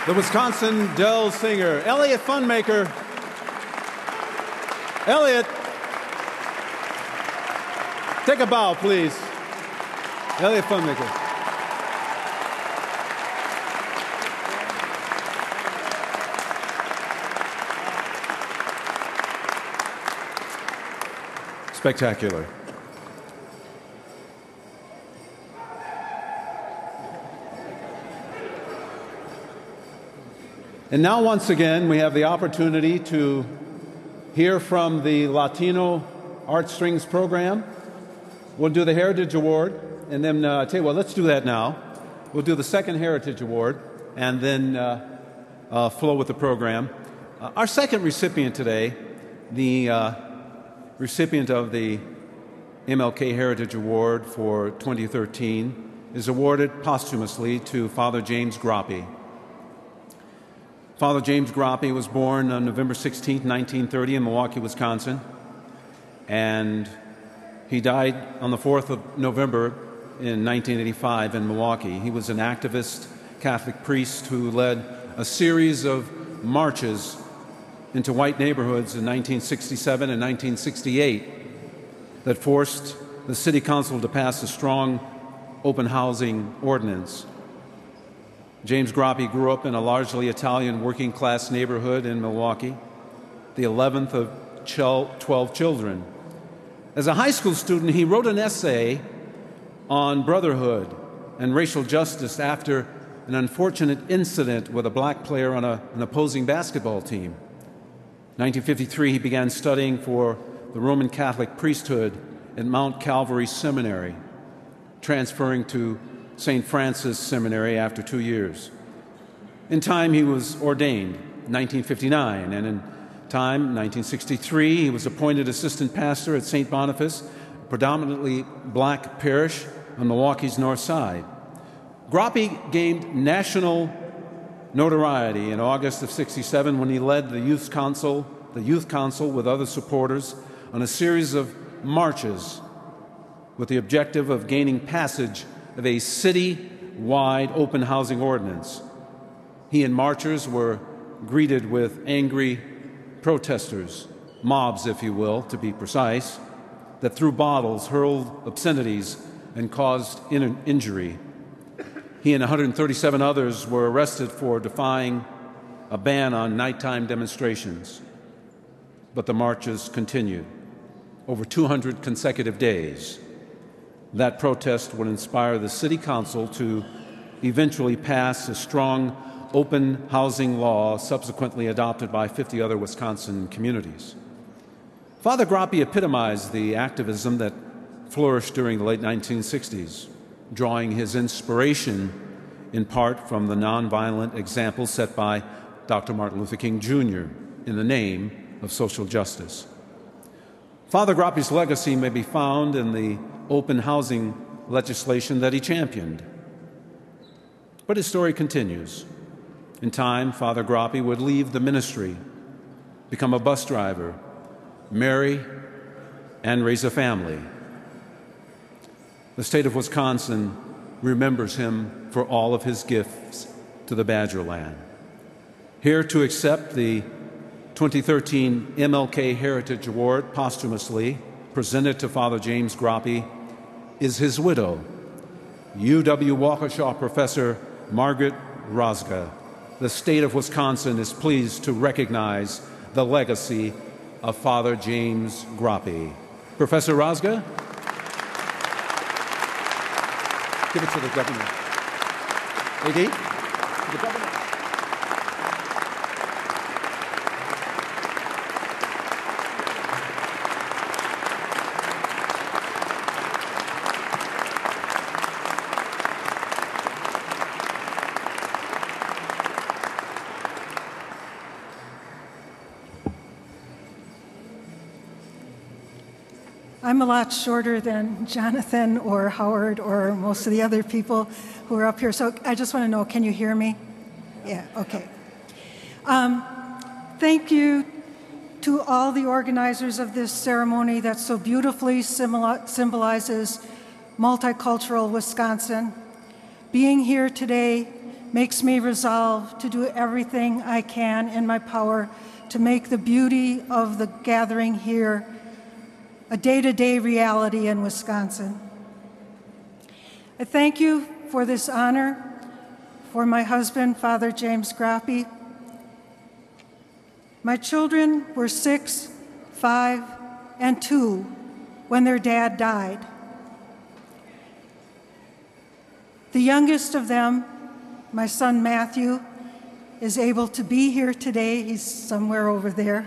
Speaker 3: the Wisconsin Dell Singer, Elliot Funmaker. Elliot, take a bow, please. Elliot Funmaker. Spectacular. And now, once again, we have the opportunity to hear from the Latino Art Strings program. We'll do the Heritage Award, and then tell you what, let's do that now. We'll do the second Heritage Award, and then flow with the program. Our second recipient today, the recipient of the MLK Heritage Award for 2013, is awarded posthumously to Father James Groppe. Father James Groppe was born on November 16, 1930 in Milwaukee, Wisconsin, and he died on the 4th of November in 1985 in Milwaukee. He was an activist Catholic priest who led a series of marches into white neighborhoods in 1967 and 1968 that forced the city council to pass a strong open housing ordinance. James Groppe grew up in a largely Italian working-class neighborhood in Milwaukee, the 11th of 12 children. As a high school student, he wrote an essay on brotherhood and racial justice after an unfortunate incident with a black player on an opposing basketball team. In 1953, he began studying for the Roman Catholic priesthood at Mount Calvary Seminary, transferring to St. Francis Seminary after 2 years. In time, he was ordained in 1959, and in time, 1963, he was appointed assistant pastor at St. Boniface, a predominantly black parish on Milwaukee's north side. Groppe gained national notoriety in August of '67 when he led the youth council with other supporters on a series of marches with the objective of gaining passage of a city-wide open housing ordinance. He and marchers were greeted with angry protesters, mobs, if you will, to be precise, that threw bottles, hurled obscenities, and caused injury. He and 137 others were arrested for defying a ban on nighttime demonstrations. But the marches continued over 200 consecutive days. That protest would inspire the City Council to eventually pass a strong open housing law subsequently adopted by 50 other Wisconsin communities. Father Groppe epitomized the activism that flourished during the late 1960s, drawing his inspiration in part from the nonviolent example set by Dr. Martin Luther King Jr. in the name of social justice. Father Groppe's legacy may be found in the open housing legislation that he championed. But his story continues. In time, Father Groppe would leave the ministry, become a bus driver, marry, and raise a family. The state of Wisconsin remembers him for all of his gifts to the Badgerland. Here to accept the 2013 MLK Heritage Award posthumously presented to Father James Groppe is his widow, UW-Waukesha professor Margaret Rosga. The state of Wisconsin is pleased to recognize the legacy of Father James Groppe. Professor Rosga? Give it to the governor. AD? To the governor.
Speaker 9: I'm a lot shorter than Jonathan or Howard or most of the other people who are up here, so I just want to know, can you hear me? Yeah, okay. Thank you to all the organizers of this ceremony that so beautifully symbolizes multicultural Wisconsin. Being here today makes me resolve to do everything I can in my power to make the beauty of the gathering here a day-to-day reality in Wisconsin. I thank you for this honor, for my husband, Father James Grappe. My children were 6, 5, and 2 when their dad died. The youngest of them, my son Matthew, is able to be here today. He's somewhere over there.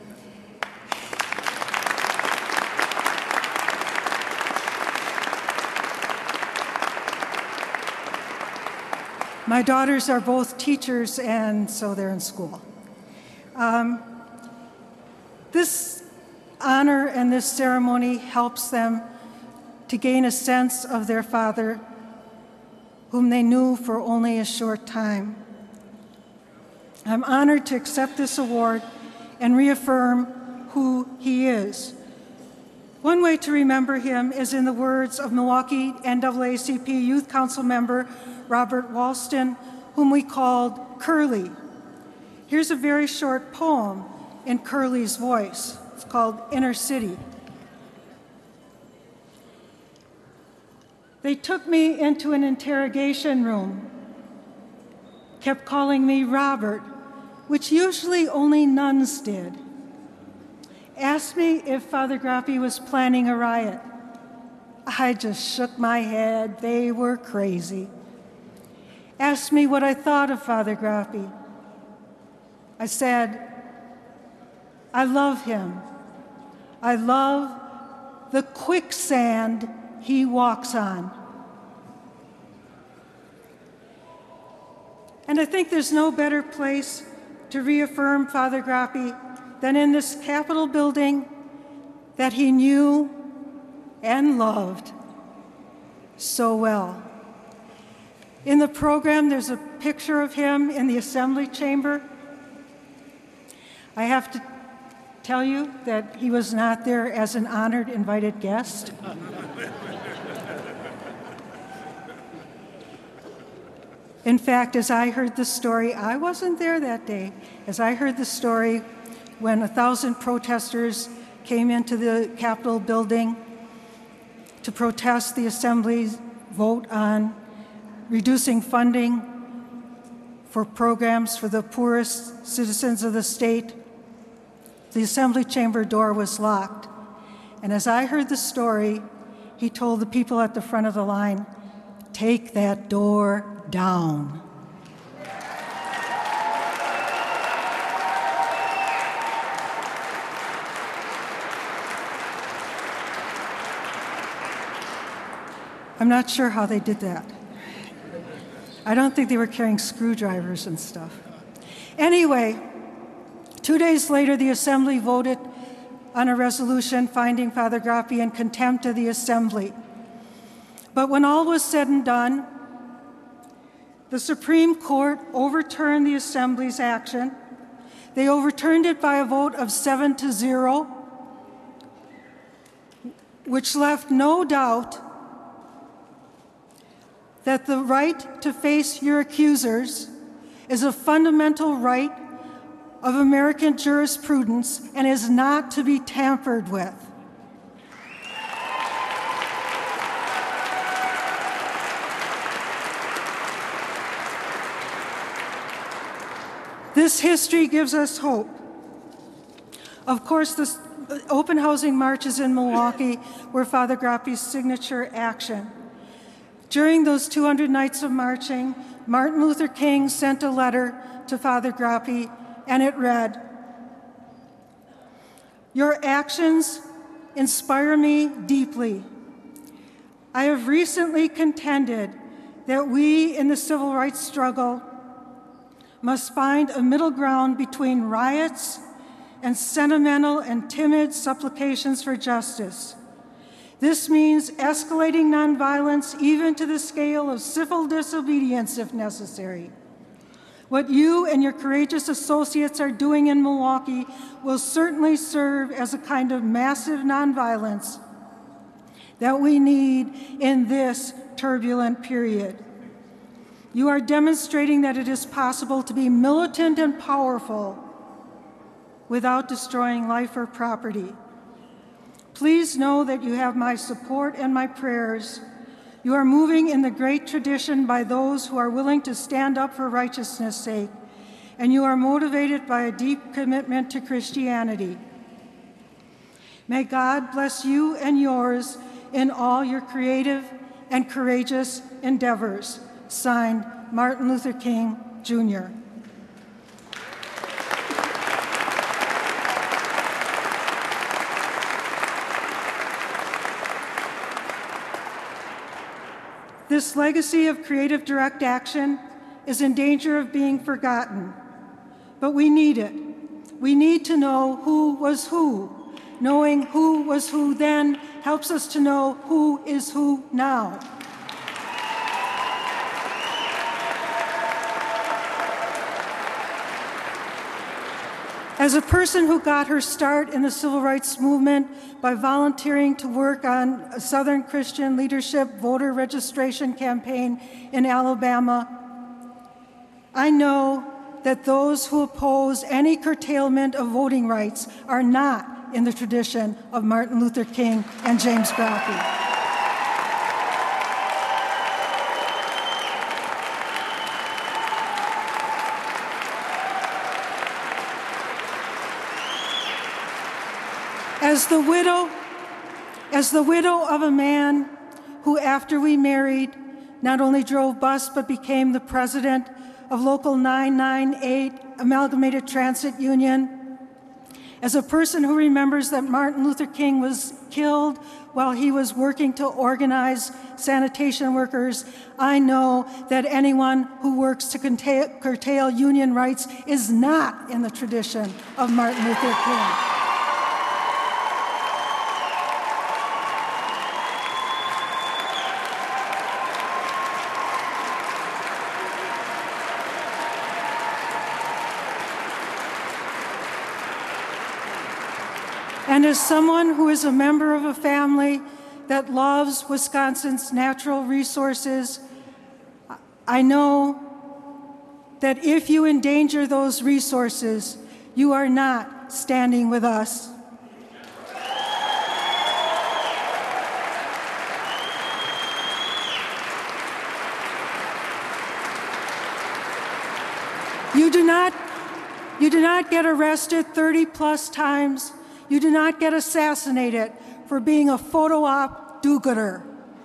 Speaker 9: My daughters are both teachers, and so they're in school. This honor and this ceremony helps them to gain a sense of their father, whom they knew for only a short time. I'm honored to accept this award and reaffirm who he is. One way to remember him is in the words of Milwaukee NAACP Youth Council member Robert Walston, whom we called Curly. Here's a very short poem in Curly's voice. It's called Inner City. They took me into an interrogation room, kept calling me Robert, which usually only nuns did. Asked me if Father Grappe was planning a riot. I just shook my head. They were crazy. Asked me what I thought of Father Grappe. I said, I love him. I love the quicksand he walks on. And I think there's no better place to reaffirm Father Grappe than in this Capitol building that he knew and loved so well. In the program, there's a picture of him in the Assembly chamber. I have to tell you that he was not there as an honored invited guest. In fact, as I heard the story, I wasn't there that day. As I heard the story when 1,000 protesters came into the Capitol building to protest the Assembly's vote on reducing funding for programs for the poorest citizens of the state, the Assembly chamber door was locked. And as I heard the story, he told the people at the front of the line, "Take that door down." I'm not sure how they did that. I don't think they were carrying screwdrivers and stuff. Anyway, 2 days later, the Assembly voted on a resolution finding Father Grappe in contempt of the Assembly. But when all was said and done, the Supreme Court overturned the Assembly's action. They overturned it by a vote of 7-0, which left no doubt that the right to face your accusers is a fundamental right of American jurisprudence and is not to be tampered with. This history gives us hope. Of course, the open housing marches in Milwaukee were Father Grappe's signature action. During those 200 nights of marching, Martin Luther King sent a letter to Father Grappe, and it read, "Your actions inspire me deeply. I have recently contended that we in the civil rights struggle must find a middle ground between riots and sentimental and timid supplications for justice. This means escalating nonviolence even to the scale of civil disobedience if necessary. What you and your courageous associates are doing in Milwaukee will certainly serve as a kind of massive nonviolence that we need in this turbulent period. You are demonstrating that it is possible to be militant and powerful without destroying life or property. Please know that you have my support and my prayers. You are moving in the great tradition by those who are willing to stand up for righteousness' sake, and you are motivated by a deep commitment to Christianity. May God bless you and yours in all your creative and courageous endeavors. Signed, Martin Luther King, Jr. This legacy of creative direct action is in danger of being forgotten, but we need it. We need to know who was who. Knowing who was who then helps us to know who is who now. As a person who got her start in the civil rights movement by volunteering to work on a Southern Christian Leadership voter registration campaign in Alabama, I know that those who oppose any curtailment of voting rights are not in the tradition of Martin Luther King and James Grappi. As the widow of a man who, after we married, not only drove bus but became the president of Local 998 Amalgamated Transit Union, as a person who remembers that Martin Luther King was killed while he was working to organize sanitation workers, I know that anyone who works to curtail union rights is not in the tradition of Martin Luther King. And as someone who is a member of a family that loves Wisconsin's natural resources, I know that if you endanger those resources, you are not standing with us. You do not get arrested 30-plus times. You do not get assassinated for being a photo op do-gooder.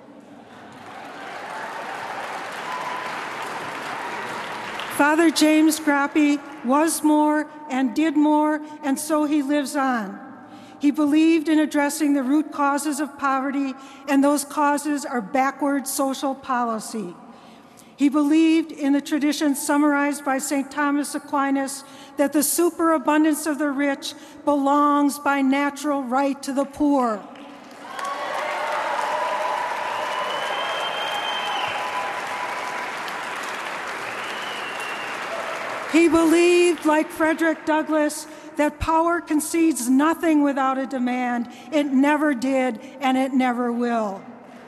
Speaker 9: Father James Grappi was more and did more, and so he lives on. He believed in addressing the root causes of poverty, and those causes are backward social policy. He believed in the tradition summarized by St. Thomas Aquinas that the superabundance of the rich belongs by natural right to the poor. He believed, like Frederick Douglass, that power concedes nothing without a demand. It never did, and it never will.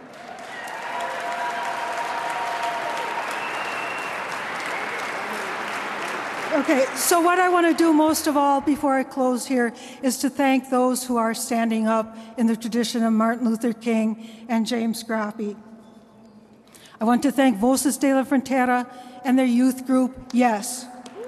Speaker 9: Okay, so what I want to do most of all before I close here is to thank those who are standing up in the tradition of Martin Luther King and James Grappi. I want to thank Voces de la Frontera and their youth group, Yes.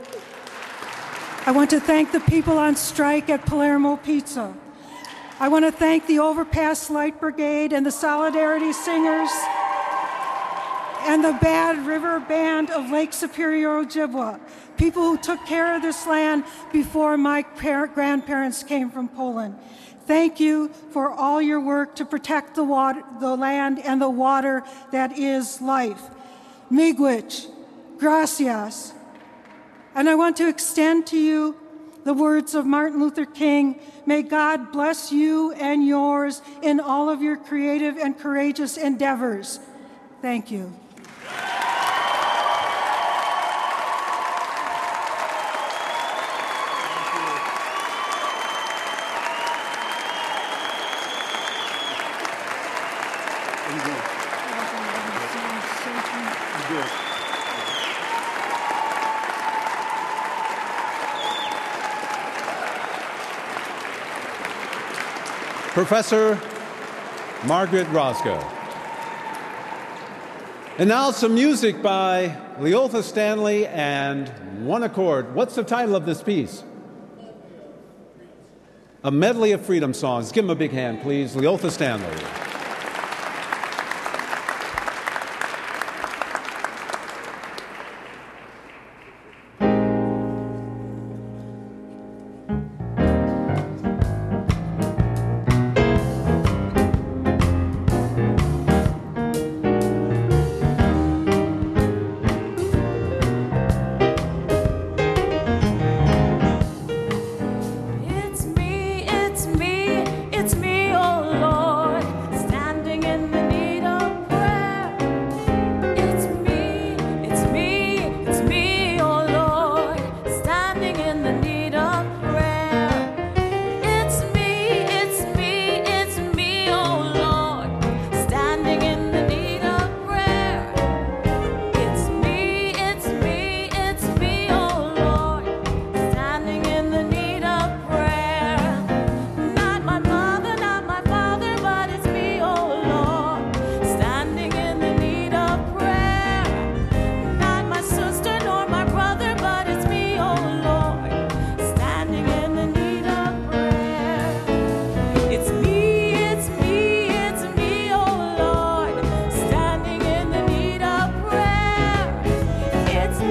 Speaker 9: I want to thank the people on strike at Palermo Pizza. I want to thank the Overpass Light Brigade and the Solidarity Singers and the Bad River Band of Lake Superior, Ojibwa, people who took care of this land before my grandparents came from Poland. Thank you for all your work to protect the land and the water that is life. Miigwech, gracias. And I want to extend to you the words of Martin Luther King. May God bless you and yours in all of your creative and courageous endeavors. Thank you.
Speaker 3: Professor Margaret Roscoe. And now some music by Leotha Stanley and One Accord. What's the title of this piece? A medley of freedom songs. Give him a big hand, please. Leotha Stanley.
Speaker 6: It's me, oh Lord, standing in the need of prayer. It's me, oh Lord, standing in the need of prayer. It's me, oh Lord, standing in the need of prayer. It's me, oh Lord, standing in the need of prayer. Not my mother, not my father, but it's me, oh Lord, standing in the need of prayer. Not my sister nor my brother, but it's me, oh Lord, standing in the need of prayer. It's me, oh Lord, standing in the need of prayer. It's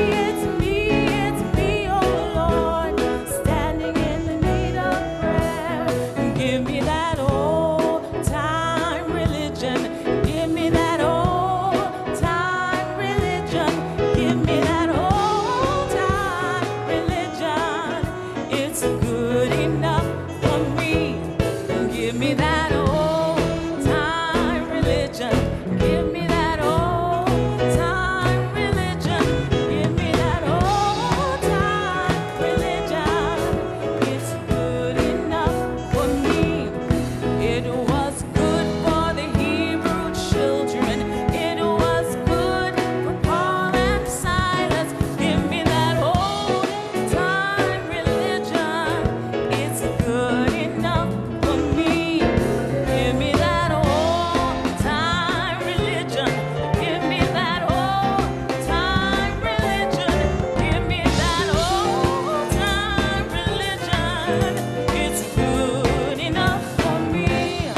Speaker 6: me, oh Lord, standing in the need of prayer. Give me that old time religion. Give me that old time religion. Give me that old time religion. It's good enough for me. Give me that old time religion. Give me that old time religion. Give me that old time religion. It's good enough for me. It was good for the Hebrew children. It was good for Paul and Silas. Give me that old time religion. It's good enough for me. Give me that old time religion. Give me that old time religion. Give me that old time religion. It's good enough for me.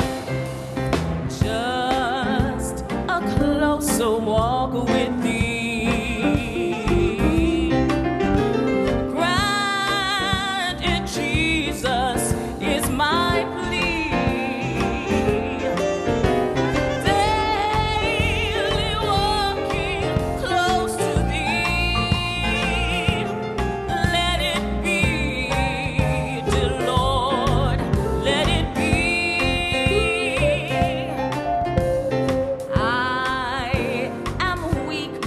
Speaker 6: Just a closer walk with thee. Granted, Jesus is my plea. Daily walking close to thee. Let it be, dear Lord, let it be. I am weak,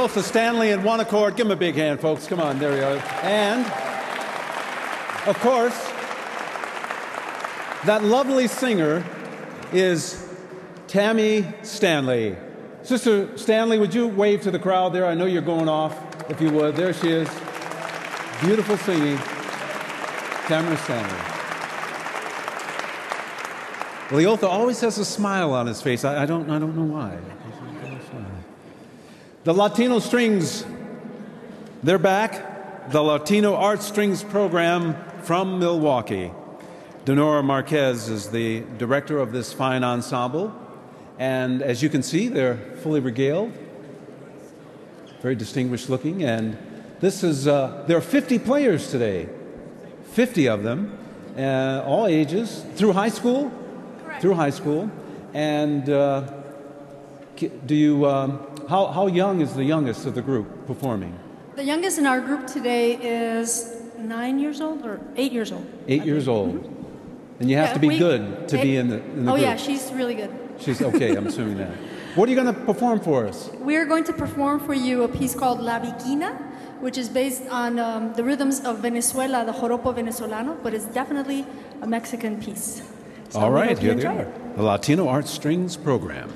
Speaker 3: Leotha Stanley in one accord. Give him a big hand, folks. Come on, there we are. And, of course, that lovely singer is Tammy Stanley. Sister Stanley, would you wave to the crowd there? I know you're going off, if you would. There she is. Beautiful singing. Tamara Stanley. Leotha always has a smile on his face. I don't know why. The Latino Strings, they're back. The Latino Art Strings program from Milwaukee. Denora Marquez is the director of this fine ensemble. And as you can see, they're fully regaled, very distinguished looking. And this is, there are 50 players today, 50 of them, all ages, through high school. Correct. Through high school. And do you, how young is the youngest of the group performing?
Speaker 7: The youngest in our group today is 9 years old or 8 years old. 8
Speaker 3: years old. Mm-hmm. And you have to be good to be in the group.
Speaker 7: Oh, yeah, she's really good.
Speaker 3: She's okay, I'm assuming that. What are you going to perform for us?
Speaker 7: We're going to perform for you a piece called La Viquina, which is based on the rhythms of Venezuela, the joropo venezolano, but it's definitely a Mexican piece. So
Speaker 3: all right, here they are. The Latino Art Strings program.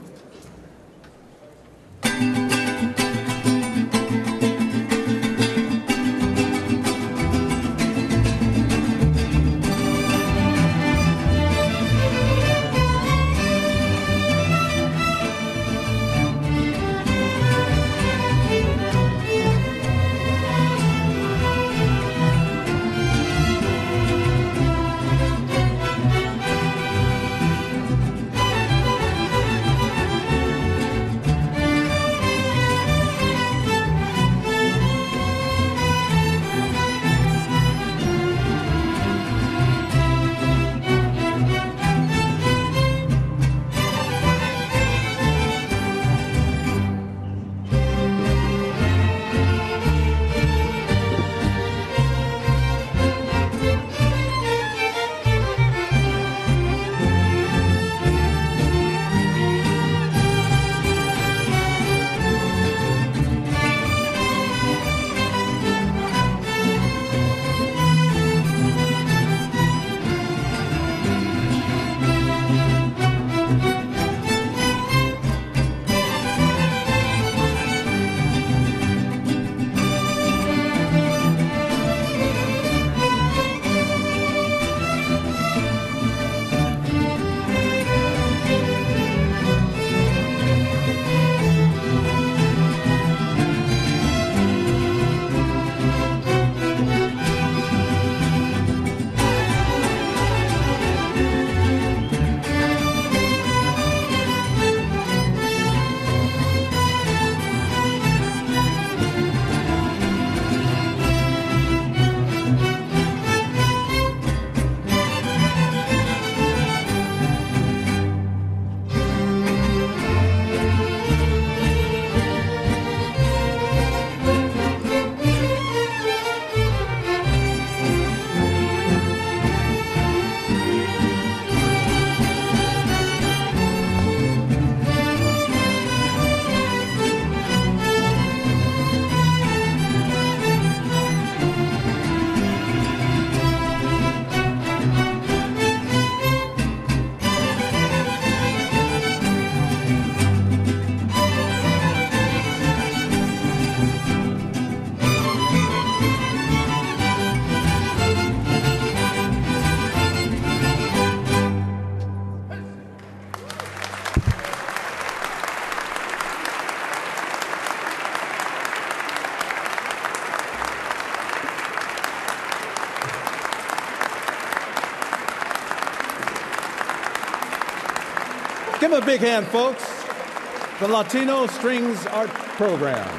Speaker 3: Give them a big hand, folks. The Latino Strings Art Program.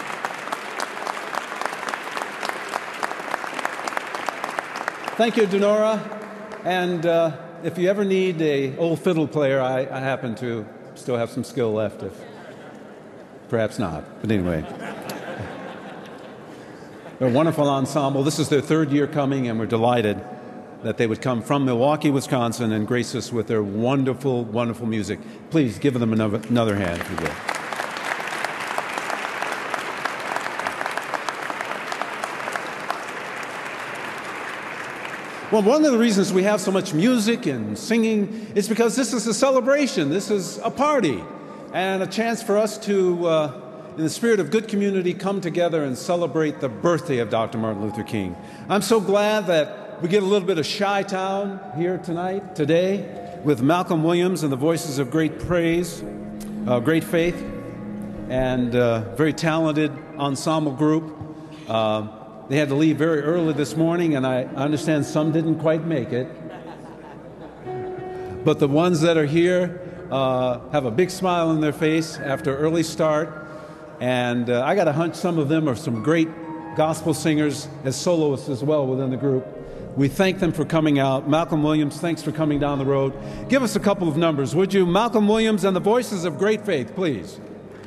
Speaker 3: Thank you, Denora. And if you ever need an old fiddle player, I happen to still have some skill left. If perhaps not, but anyway. They're a wonderful ensemble. This is their third year coming, and we're delighted that they would come from Milwaukee, Wisconsin, and grace us with their wonderful, wonderful music. Please give them another hand if you will. Well, one of the reasons we have so much music and singing is because this is a celebration. This is a party and a chance for us to, in the spirit of good community, come together and celebrate the birthday of Dr. Martin Luther King. I'm so glad that we get a little bit of Chi-Town here today, with Malcolm Williams and the Voices of Great Praise, Great Faith, and very talented ensemble group. They had to leave very early this morning, and I understand some didn't quite make it. But the ones that are here have a big smile on their face after an early start. And I got a hunch some of them are some great gospel singers as soloists as well within the group. We thank them for coming out. Malcolm Williams, thanks for coming down the road. Give us a couple of numbers, would you? Malcolm Williams and the Voices of Great Faith, please.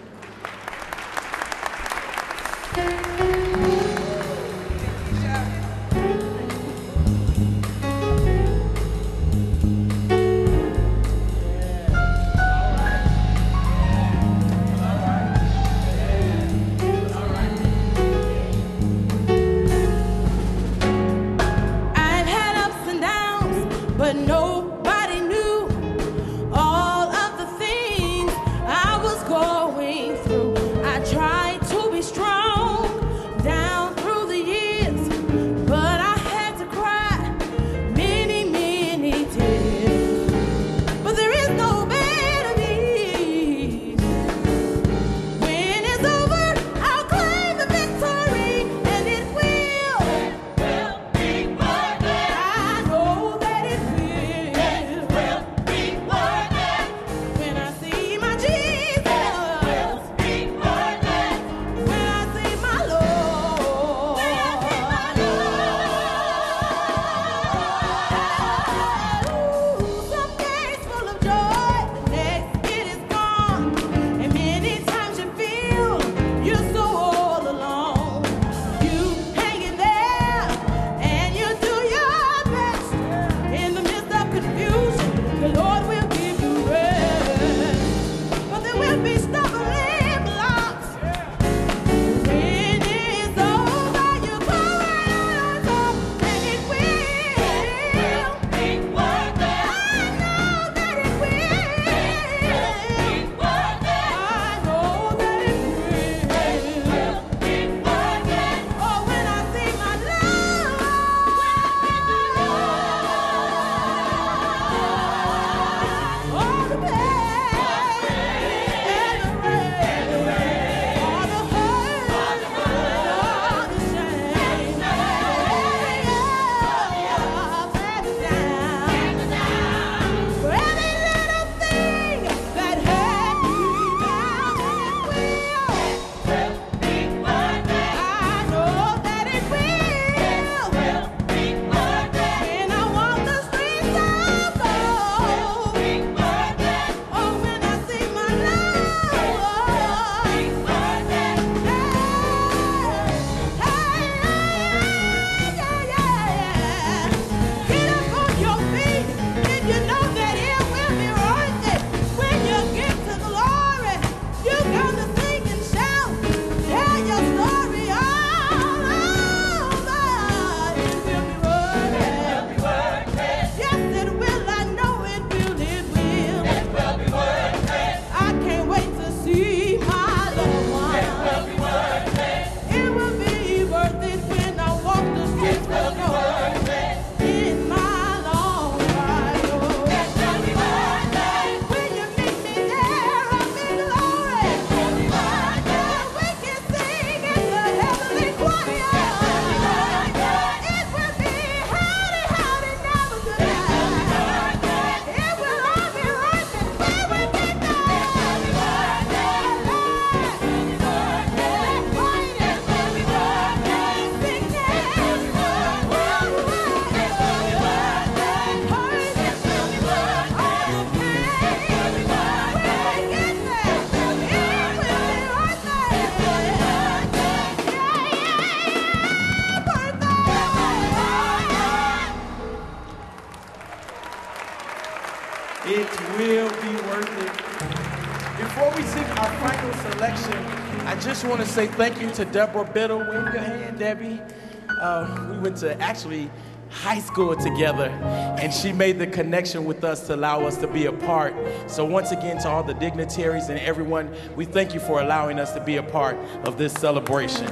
Speaker 10: It will be worth it. Before we sing our final selection, I just want to say thank you to Deborah Biddle. Wave your hand, Debbie. We went to actually high school together, and she made the connection with us to allow us to be a part. So once again, to all the dignitaries and everyone, we thank you for allowing us to be a part of this celebration.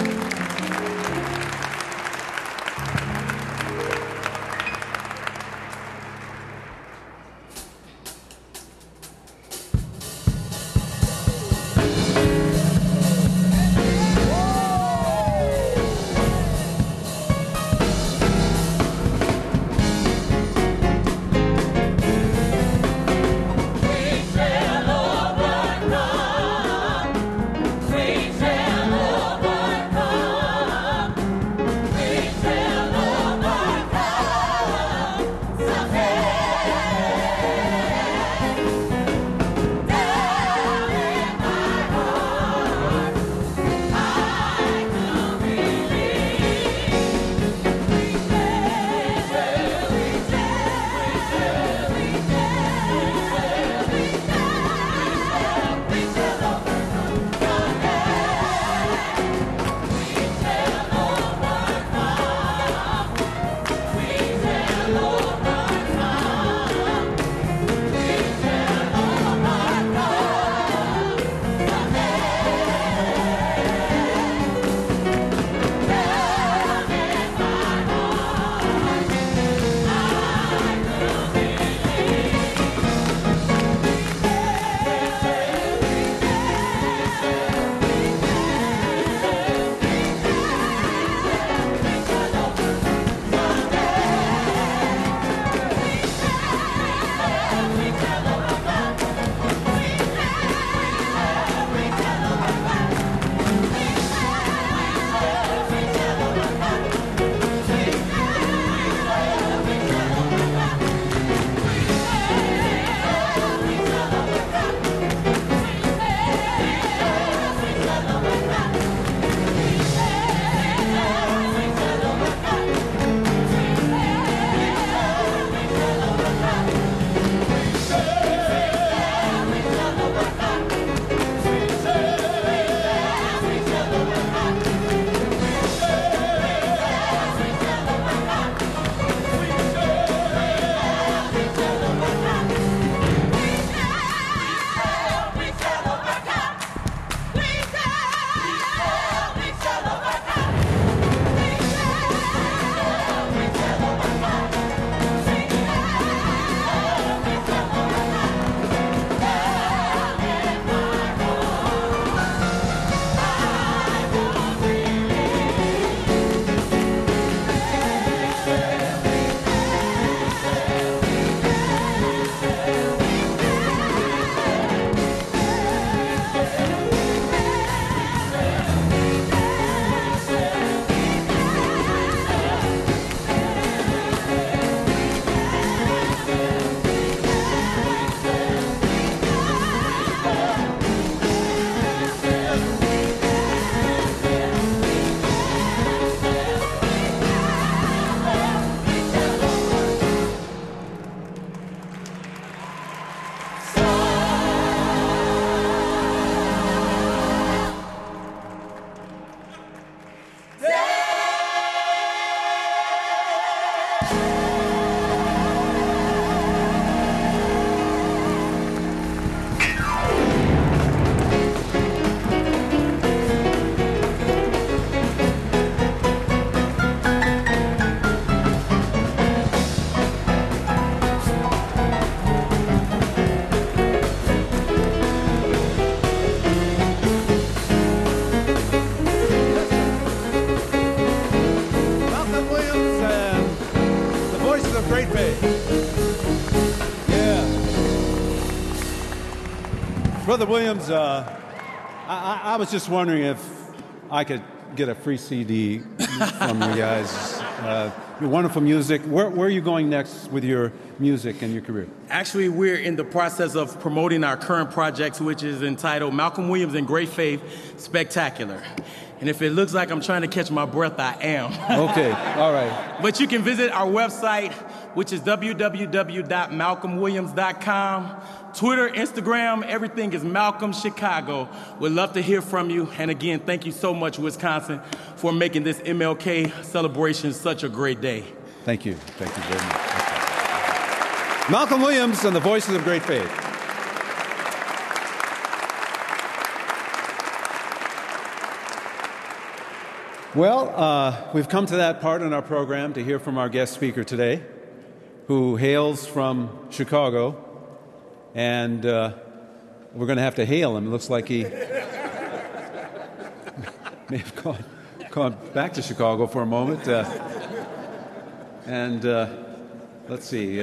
Speaker 3: Brother Williams, I was just wondering if I could get a free CD from you guys. Your wonderful music. Where are you going next with your music and your career?
Speaker 10: Actually, we're in the process of promoting our current project, which is entitled Malcolm Williams and Great Faith Spectacular. And if it looks like I'm trying to catch my breath, I am.
Speaker 3: Okay, all right.
Speaker 10: But you can visit our website, which is www.malcolmwilliams.com. Twitter, Instagram, everything is Malcolm Chicago. We'd love to hear from you. And again, thank you so much, Wisconsin, for making this MLK celebration such a great day.
Speaker 3: Thank you. Thank you very much. Malcolm Williams and the Voices of Great Faith. Well, we've come to that part in our program to hear from our guest speaker today, who hails from Chicago, and we're going to have to hail him. It looks like he may have gone back to Chicago for a moment. Let's see.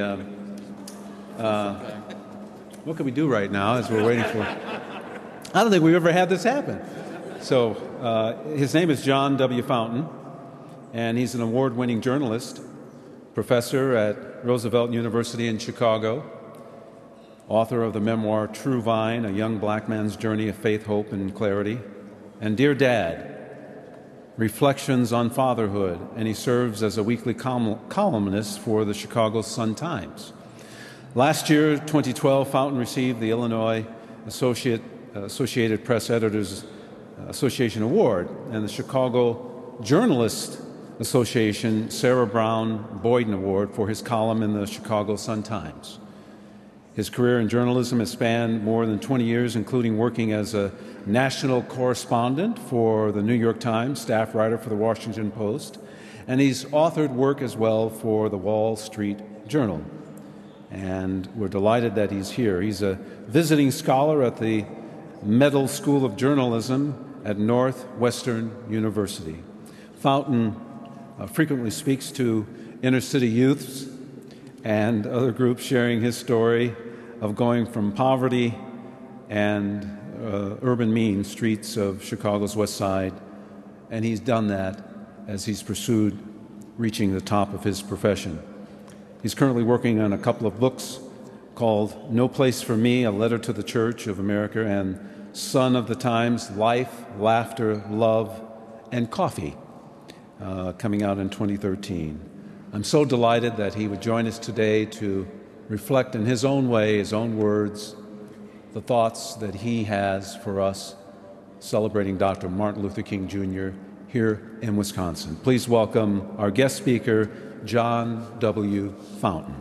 Speaker 3: What can we do right now as we're waiting for... I don't think we've ever had this happen. So his name is John W. Fountain, and he's an award-winning journalist, professor at Roosevelt University in Chicago, author of the memoir True Vine, A Young Black Man's Journey of Faith, Hope, and Clarity, and Dear Dad, Reflections on Fatherhood, and he serves as a weekly columnist for the Chicago Sun-Times. Last year, 2012, Fountain received the Illinois Associated Press Editors Association Award and the Chicago Journalist Association Sarah Brown Boyden Award for his column in the Chicago Sun-Times. His career in journalism has spanned more than 20 years, including working as a national correspondent for the New York Times, staff writer for the Washington Post, and he's authored work as well for the Wall Street Journal. And we're delighted that he's here. He's a visiting scholar at the Medill School of Journalism at Northwestern University. Fountain frequently speaks to inner-city youths and other groups, sharing his story of going from poverty and urban mean streets of Chicago's West Side, and he's done that as he's pursued reaching the top of his profession. He's currently working on a couple of books called No Place for Me, A Letter to the Church of America, and Son of the Times, Life, Laughter, Love, and Coffee, coming out in 2013. I'm so delighted that he would join us today to reflect in his own way, his own words, the thoughts that he has for us celebrating Dr. Martin Luther King Jr. here in Wisconsin. Please welcome our guest speaker, John W. Fountain.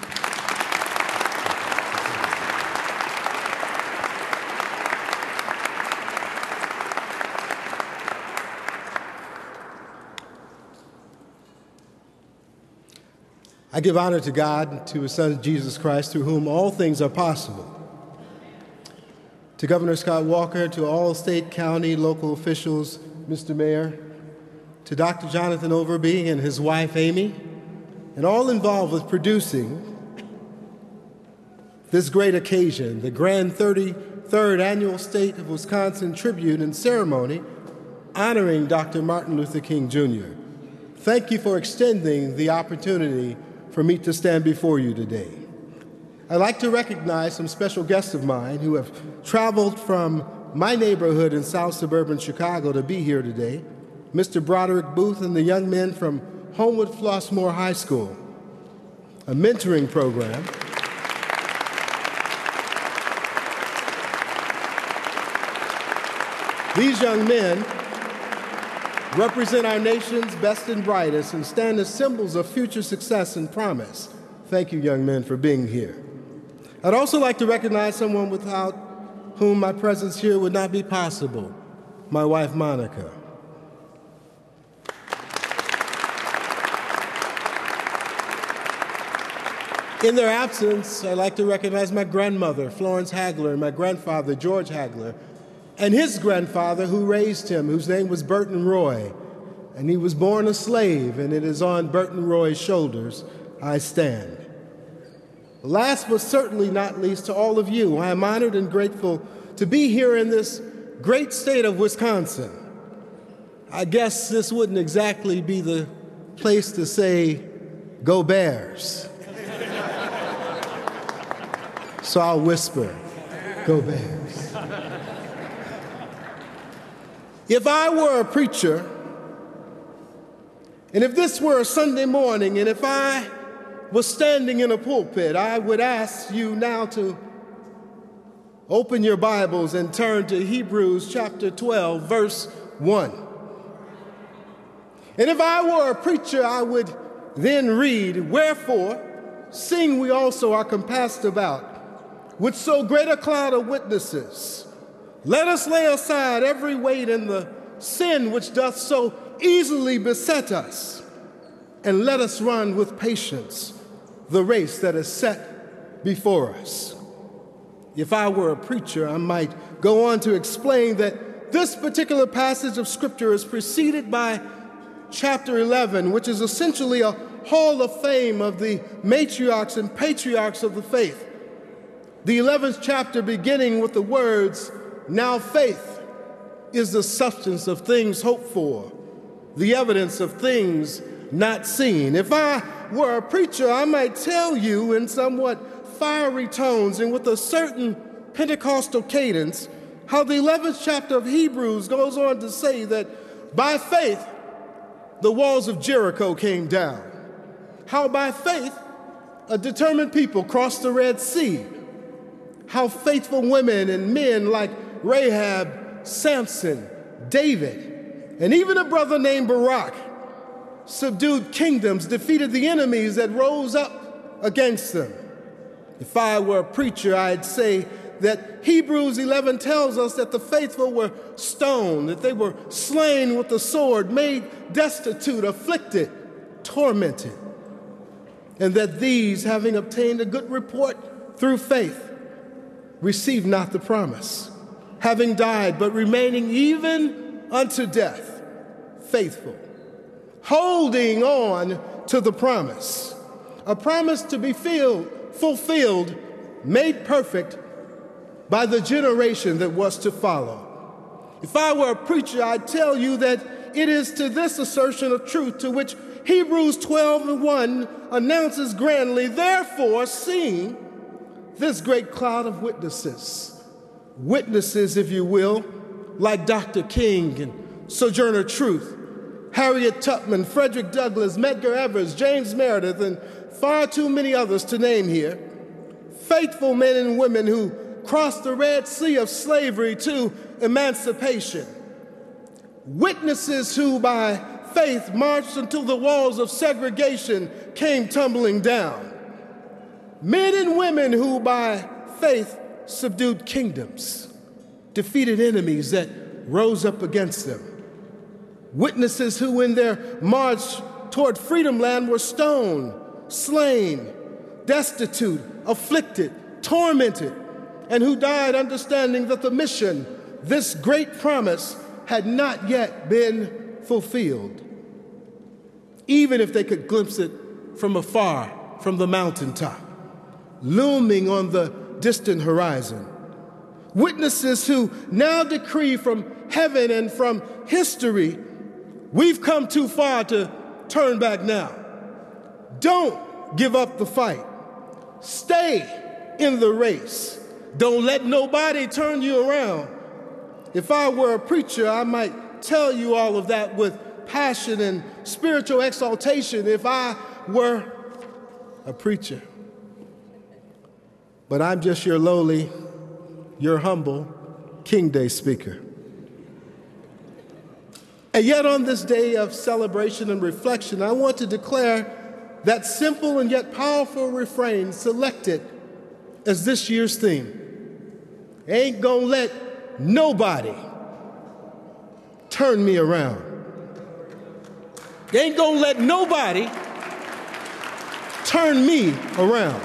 Speaker 11: I give honor to God, to His Son, Jesus Christ, through whom all things are possible. To Governor Scott Walker, to all state, county, local officials, Mr. Mayor, to Dr. Jonathan Overby and his wife, Amy, and all involved with producing this great occasion, the grand 33rd Annual State of Wisconsin Tribute and Ceremony honoring Dr. Martin Luther King, Jr. Thank you for extending the opportunity for me to stand before you today. I'd like to recognize some special guests of mine who have traveled from my neighborhood in South Suburban Chicago to be here today, Mr. Broderick Booth and the young men from Homewood Flossmoor High School, a mentoring program These young men represent our nation's best and brightest and stand as symbols of future success and promise. Thank you, young men, for being here. I'd also like to recognize someone without whom my presence here would not be possible, my wife, Monica. In their absence, I'd like to recognize my grandmother, Florence Hagler, and my grandfather, George Hagler, and his grandfather who raised him, whose name was Burton Roy. And he was born a slave, and it is on Burton Roy's shoulders I stand. Last but certainly not least, to all of you, I am honored and grateful to be here in this great state of Wisconsin. I guess this wouldn't exactly be the place to say, "Go Bears." So I'll whisper, "Go Bears." If I were a preacher, and if this were a Sunday morning, and if I was standing in a pulpit, I would ask you now to open your Bibles and turn to Hebrews chapter 12, verse 1. And if I were a preacher, I would then read, "Wherefore, seeing we also are compassed about with so great a cloud of witnesses, let us lay aside every weight and the sin which doth so easily beset us, and let us run with patience the race that is set before us." If I were a preacher, I might go on to explain that this particular passage of Scripture is preceded by chapter 11, which is essentially a hall of fame of the matriarchs and patriarchs of the faith. The 11th chapter beginning with the words, "Now faith is the substance of things hoped for, the evidence of things not seen." If I were a preacher, I might tell you in somewhat fiery tones and with a certain Pentecostal cadence how the 11th chapter of Hebrews goes on to say that by faith the walls of Jericho came down. How by faith a determined people crossed the Red Sea. How faithful women and men like Rahab, Samson, David, and even a brother named Barak subdued kingdoms, defeated the enemies that rose up against them. If I were a preacher, I'd say that Hebrews 11 tells us that the faithful were stoned, that they were slain with the sword, made destitute, afflicted, tormented, and that these, having obtained a good report through faith, received not the promise, having died, but remaining even unto death, faithful, holding on to the promise, a promise to be fulfilled, made perfect by the generation that was to follow. If I were a preacher, I'd tell you that it is to this assertion of truth to which Hebrews 12:1 announces grandly, "Therefore, seeing this great cloud of witnesses," witnesses, if you will, like Dr. King and Sojourner Truth, Harriet Tubman, Frederick Douglass, Medgar Evers, James Meredith, and far too many others to name here, faithful men and women who crossed the Red Sea of slavery to emancipation, witnesses who by faith marched until the walls of segregation came tumbling down, men and women who by faith subdued kingdoms, defeated enemies that rose up against them, witnesses who in their march toward Freedom Land were stoned, slain, destitute, afflicted, tormented, and who died understanding that the mission, this great promise, had not yet been fulfilled, even if they could glimpse it from afar, from the mountaintop, looming on the distant horizon. Witnesses who now decree from heaven and from history, we've come too far to turn back now. Don't give up the fight. Stay in the race. Don't let nobody turn you around. If I were a preacher, I might tell you all of that with passion and spiritual exaltation if I were a preacher. But I'm just your lowly, your humble King Day speaker. And yet on this day of celebration and reflection, I want to declare that simple and yet powerful refrain selected as this year's theme. Ain't gonna let nobody turn me around. Ain't gonna let nobody turn me around.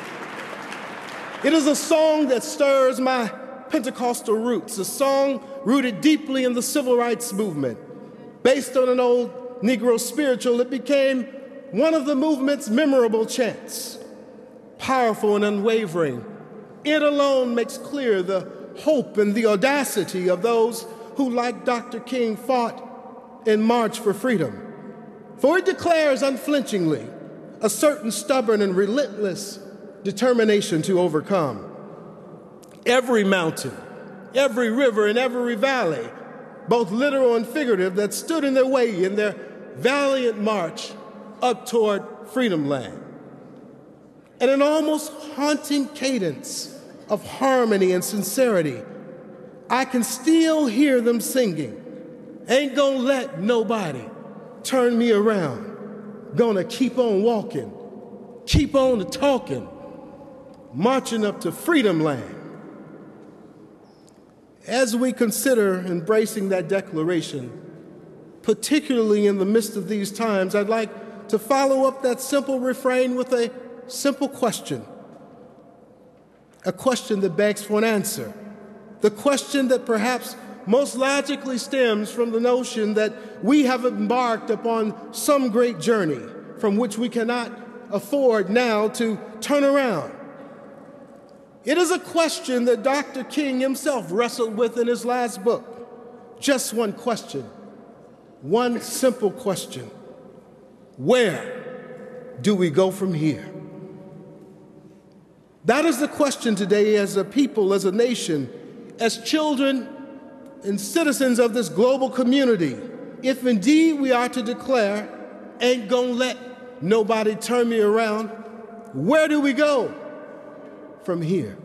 Speaker 11: It is a song that stirs my Pentecostal roots, a song rooted deeply in the civil rights movement. Based on an old Negro spiritual, it became one of the movement's memorable chants. Powerful and unwavering, it alone makes clear the hope and the audacity of those who, like Dr. King, fought and marched for freedom. For it declares unflinchingly a certain stubborn and relentless determination to overcome. Every mountain, every river, and every valley, both literal and figurative, that stood in their way in their valiant march up toward Freedom Land. And an almost haunting cadence of harmony and sincerity, I can still hear them singing, "Ain't gonna let nobody turn me around." gonna keep on walking, keep on talking, marching up to Freedom Land. As we consider embracing that declaration, particularly in the midst of these times, I'd like to follow up that simple refrain with a simple question, a question that begs for an answer, the question that perhaps most logically stems from the notion that we have embarked upon some great journey from which we cannot afford now to turn around. It is a question that Dr. King himself wrestled with in his last book. Just one question, one simple question. Where do we go from here? That is the question today as a people, as a nation, as children and citizens of this global community. If indeed we are to declare, ain't gonna let nobody turn me around, where do we go from here?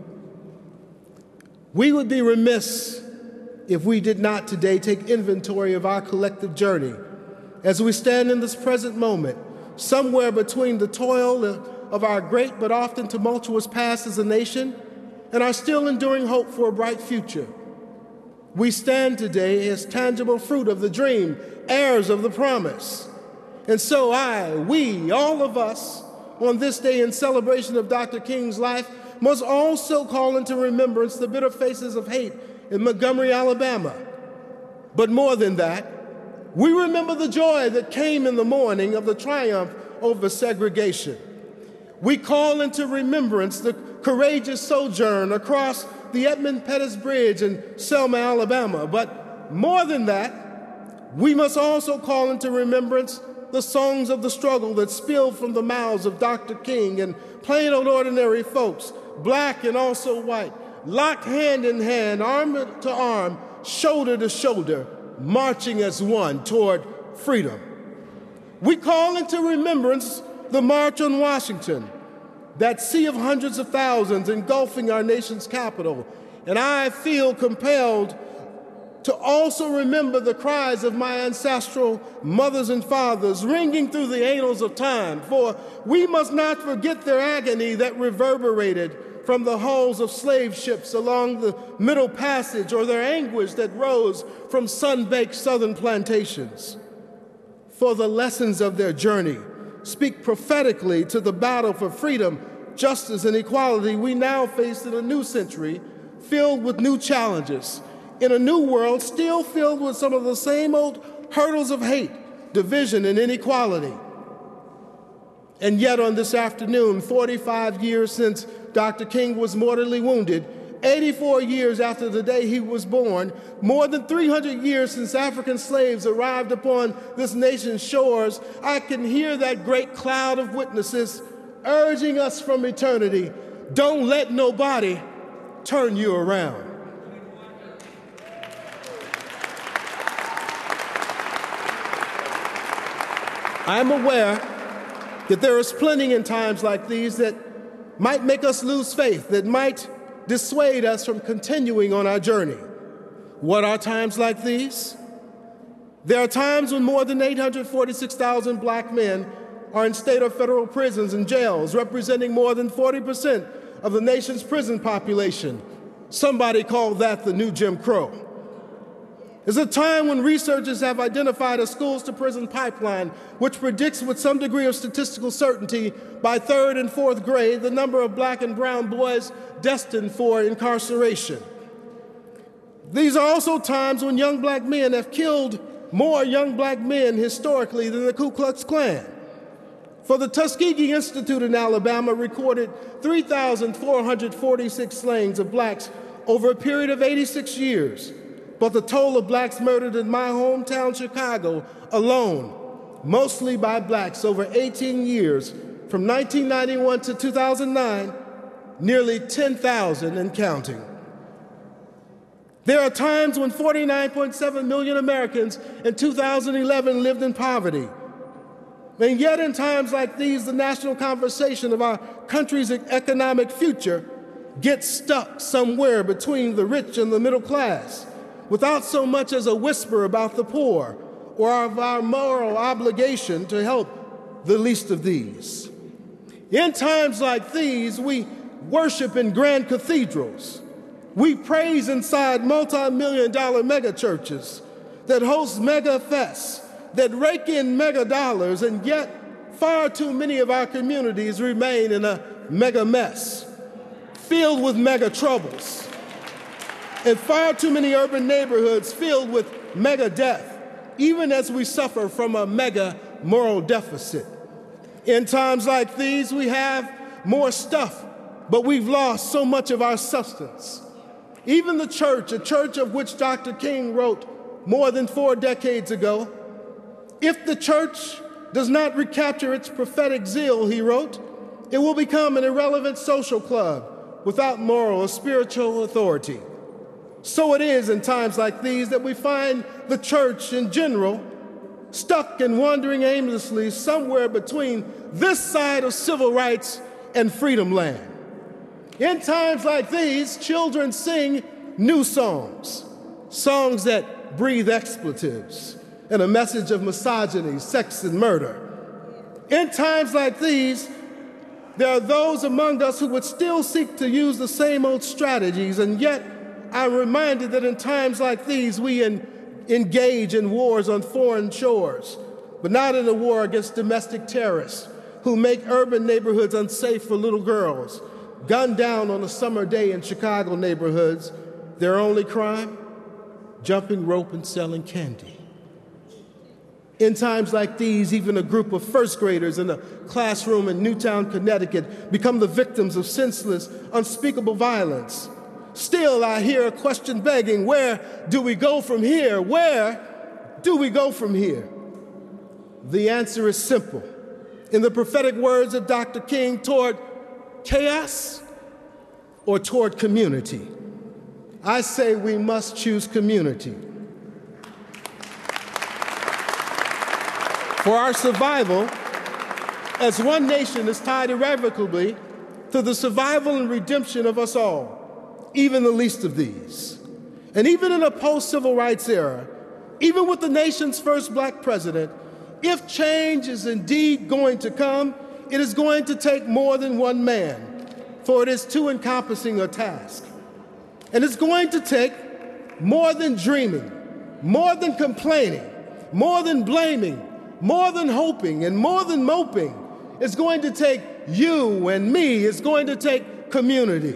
Speaker 11: We would be remiss if we did not today take inventory of our collective journey as we stand in this present moment, somewhere between the toil of our great but often tumultuous past as a nation and our still enduring hope for a bright future. We stand today as tangible fruit of the dream, heirs of the promise. And so we, all of us, on this day in celebration of Dr. King's life, must also call into remembrance the bitter faces of hate in Montgomery, Alabama. But more than that, we remember the joy that came in the morning of the triumph over segregation. We call into remembrance the courageous sojourn across the Edmund Pettus Bridge in Selma, Alabama. But more than that, we must also call into remembrance the songs of the struggle that spilled from the mouths of Dr. King and plain old ordinary folks, black and also white, locked hand in hand, arm to arm, shoulder to shoulder, marching as one toward freedom. We call into remembrance the March on Washington, that sea of hundreds of thousands engulfing our nation's capital. And I feel compelled to also remember the cries of my ancestral mothers and fathers ringing through the annals of time, for we must not forget their agony that reverberated from the hulls of slave ships along the Middle Passage, or their anguish that rose from sun-baked southern plantations. For the lessons of their journey speak prophetically to the battle for freedom, justice, and equality we now face in a new century, filled with new challenges, in a new world still filled with some of the same old hurdles of hate, division, and inequality. And yet on this afternoon, 45 years since Dr. King was mortally wounded, 84 years after the day he was born, more than 300 years since African slaves arrived upon this nation's shores, I can hear that great cloud of witnesses urging us from eternity, don't let nobody turn you around. I'm aware that there is plenty in times like these that might make us lose faith, that might dissuade us from continuing on our journey. What are times like these? There are times when more than 846,000 black men are in state or federal prisons and jails, representing more than 40% of the nation's prison population. Somebody called that the new Jim Crow. It's a time when researchers have identified a schools-to-prison pipeline which predicts with some degree of statistical certainty by third and fourth grade the number of black and brown boys destined for incarceration. These are also times when young black men have killed more young black men historically than the Ku Klux Klan. For the Tuskegee Institute in Alabama recorded 3,446 slayings of blacks over a period of 86 years. But the toll of blacks murdered in my hometown, Chicago, alone, mostly by blacks over 18 years, from 1991 to 2009, nearly 10,000 and counting. There are times when 49.7 million Americans in 2011 lived in poverty. And yet in times like these, the national conversation of our country's economic future gets stuck somewhere between the rich and the middle class, without so much as a whisper about the poor or of our moral obligation to help the least of these. In times like these, we worship in grand cathedrals. We praise inside multi-million-dollar mega churches that host mega fests, that rake in mega dollars, and yet far too many of our communities remain in a mega mess, filled with mega troubles, and far too many urban neighborhoods filled with mega death, even as we suffer from a mega moral deficit. In times like these, we have more stuff, but we've lost so much of our substance. Even the church, a church of which Dr. King wrote more than 4 decades ago, if the church does not recapture its prophetic zeal, he wrote, it will become an irrelevant social club without moral or spiritual authority. So it is in times like these that we find the church in general stuck and wandering aimlessly somewhere between this side of civil rights and freedom land. In times like these, children sing new songs, songs that breathe expletives and a message of misogyny, sex, and murder. In times like these, there are those among us who would still seek to use the same old strategies, and yet I'm reminded that in times like these, we engage in wars on foreign shores, but not in a war against domestic terrorists who make urban neighborhoods unsafe for little girls, gunned down on a summer day in Chicago neighborhoods, their only crime? Jumping rope and selling candy. In times like these, even a group of first graders in a classroom in Newtown, Connecticut, become the victims of senseless, unspeakable violence. Still, I hear a question begging, where do we go from here? Where do we go from here? The answer is simple. In the prophetic words of Dr. King, toward chaos or toward community? I say we must choose community. For our survival as one nation is tied irrevocably to the survival and redemption of us all, even the least of these. And even in a post-civil rights era, even with the nation's first black president, if change is indeed going to come, it is going to take more than one man, for it is too encompassing a task. And it's going to take more than dreaming, more than complaining, more than blaming, more than hoping, and more than moping. It's going to take you and me. It's going to take community.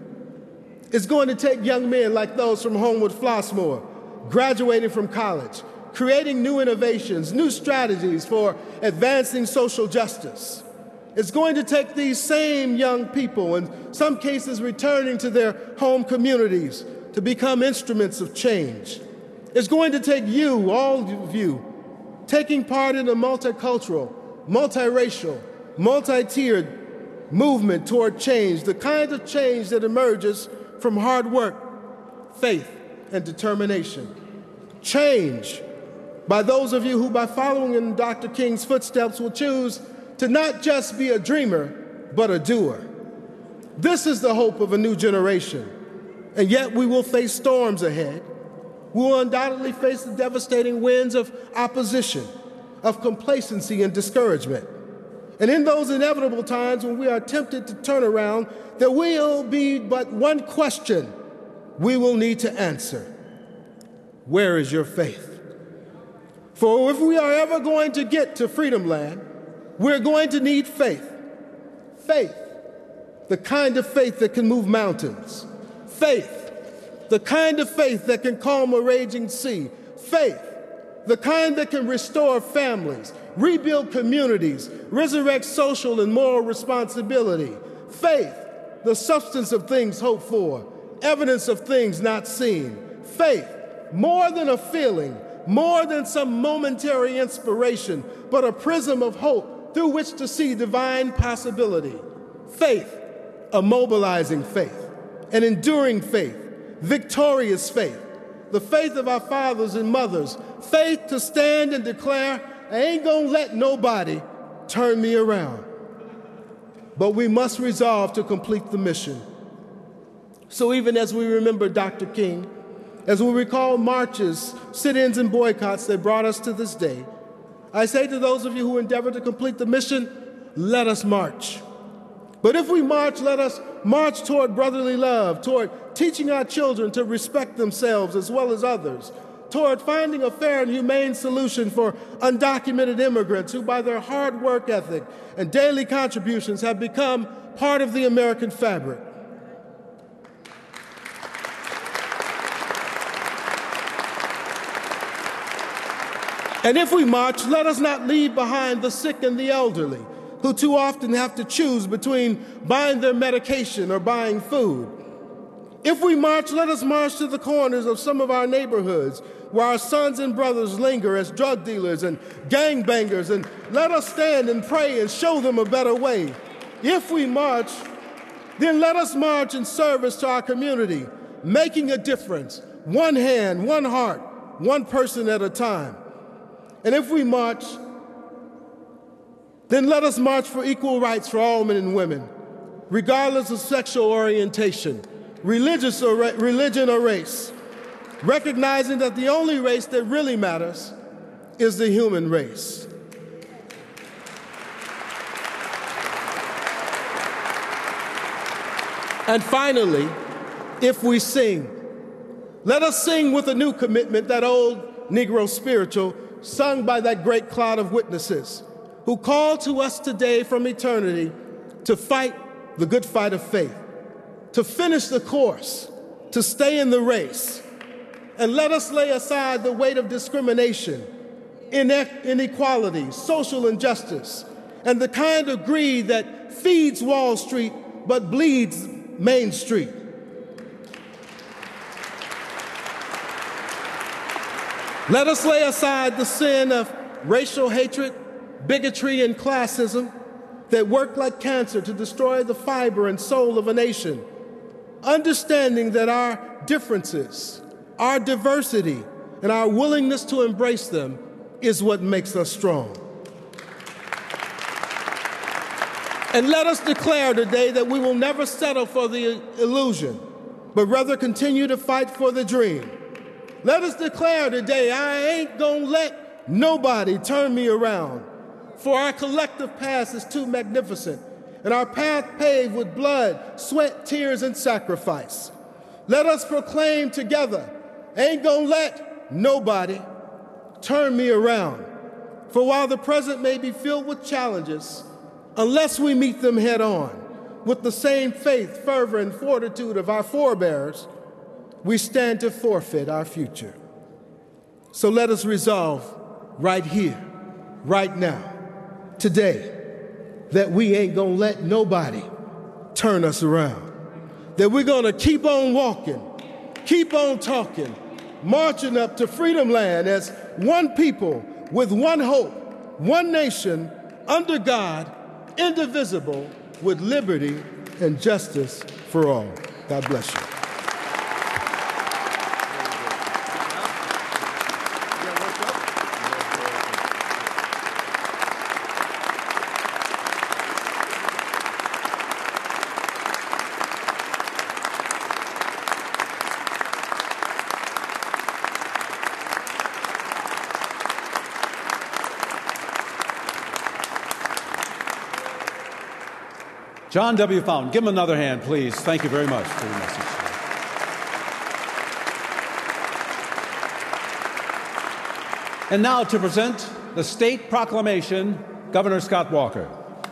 Speaker 11: It's going to take young men like those from Homewood Flossmoor, graduating from college, creating new innovations, new strategies for advancing social justice. It's going to take these same young people, in some cases returning to their home communities, to become instruments of change. It's going to take you, all of you, taking part in a multicultural, multiracial, multi-tiered movement toward change, the kind of change that emerges from hard work, faith, and determination. Change by those of you who, by following in Dr. King's footsteps, will choose to not just be a dreamer, but a doer. This is the hope of a new generation. And yet we will face storms ahead. We will undoubtedly face the devastating winds of opposition, of complacency and discouragement. And in those inevitable times when we are tempted to turn around, there will be but one question we will need to answer. Where is your faith? For if we are ever going to get to Freedom Land, we're going to need faith. Faith, the kind of faith that can move mountains. Faith, the kind of faith that can calm a raging sea. Faith, the kind that can restore families, rebuild communities, resurrect social and moral responsibility. Faith, the substance of things hoped for, evidence of things not seen. Faith, more than a feeling, more than some momentary inspiration, but a prism of hope through which to see divine possibility. Faith, a mobilizing faith, an enduring faith, victorious faith, the faith of our fathers and mothers, faith to stand and declare, I ain't gonna let nobody turn me around. But we must resolve to complete the mission. So even as we remember Dr. King, as we recall marches, sit-ins, and boycotts that brought us to this day, I say to those of you who endeavor to complete the mission, let us march. But if we march, let us march toward brotherly love, toward teaching our children to respect themselves as well as others, toward finding a fair and humane solution for undocumented immigrants who, by their hard work ethic and daily contributions, have become part of the American fabric. And if we march, let us not leave behind the sick and the elderly, who too often have to choose between buying their medication or buying food. If we march, let us march to the corners of some of our neighborhoods where our sons and brothers linger as drug dealers and gangbangers, and let us stand and pray and show them a better way. If we march, then let us march in service to our community, making a difference, one hand, one heart, one person at a time. And if we march, then let us march for equal rights for all men and women, regardless of sexual orientation, religion or race, recognizing that the only race that really matters is the human race. And finally, if we sing, let us sing with a new commitment, that old Negro spiritual sung by that great cloud of witnesses who called to us today from eternity to fight the good fight of faith, to finish the course, to stay in the race. And let us lay aside the weight of discrimination, inequality, social injustice, and the kind of greed that feeds Wall Street but bleeds Main Street. Let us lay aside the sin of racial hatred, bigotry, and classism that work like cancer to destroy the fiber and soul of a nation, understanding that our differences, our diversity, and our willingness to embrace them is what makes us strong. And let us declare today that we will never settle for the illusion, but rather continue to fight for the dream. Let us declare today, I ain't gonna let nobody turn me around, for our collective past is too magnificent, and our path paved with blood, sweat, tears, and sacrifice. Let us proclaim together, ain't gonna let nobody turn me around. For while the present may be filled with challenges, unless we meet them head on with the same faith, fervor, and fortitude of our forebears, we stand to forfeit our future. So let us resolve right here, right now, today, that we ain't gonna let nobody turn us around. That we're gonna keep on walking, keep on talking, marching up to Freedom Land as one people with one hope, one nation, under God, indivisible, with liberty and justice for all. God bless you.
Speaker 3: John W. Fountain, give him another hand, please. Thank you very much for your message. And now to present the state proclamation, Governor Scott Walker.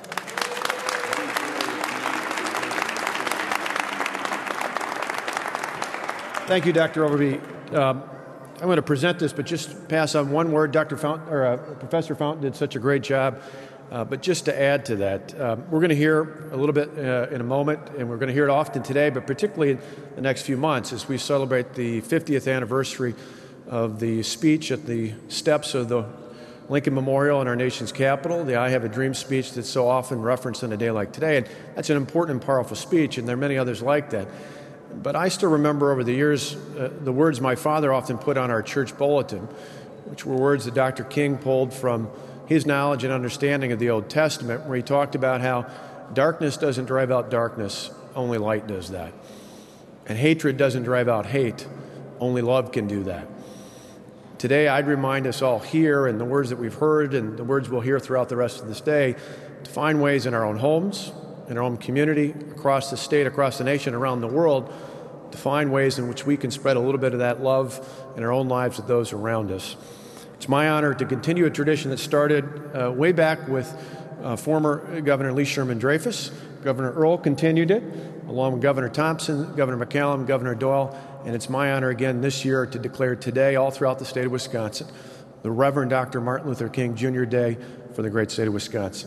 Speaker 12: Thank you, Dr. Overby. I'm going to present this, but just pass on one word. Professor Fountain did such a great job. But just to add to that, we're going to hear a little bit in a moment, and we're going to hear it often today, but particularly in the next few months as we celebrate the 50th anniversary of the speech at the steps of the Lincoln Memorial in our nation's capital, the I Have a Dream speech that's so often referenced on a day like today. And that's an important and powerful speech, and there are many others like that. But I still remember over the years the words my father often put on our church bulletin, which were words that Dr. King pulled from his knowledge and understanding of the Old Testament, where he talked about how darkness doesn't drive out darkness, only light does that. And hatred doesn't drive out hate, only love can do that. today I'd remind us all here, and the words that we've heard and the words we'll hear throughout the rest of this day, to find ways in our own homes, in our own community, across the state, across the nation, around the world, to find ways in which we can spread a little bit of that love in our own lives with those around us. It's my honor to continue a tradition that started way back with former Governor Lee Sherman Dreyfus. Governor Earl continued it, along with Governor Thompson, Governor McCallum, Governor Doyle, and it's my honor again this year to declare today, all throughout the state of Wisconsin, the Reverend Dr. Martin Luther King Jr. Day for the great state of Wisconsin.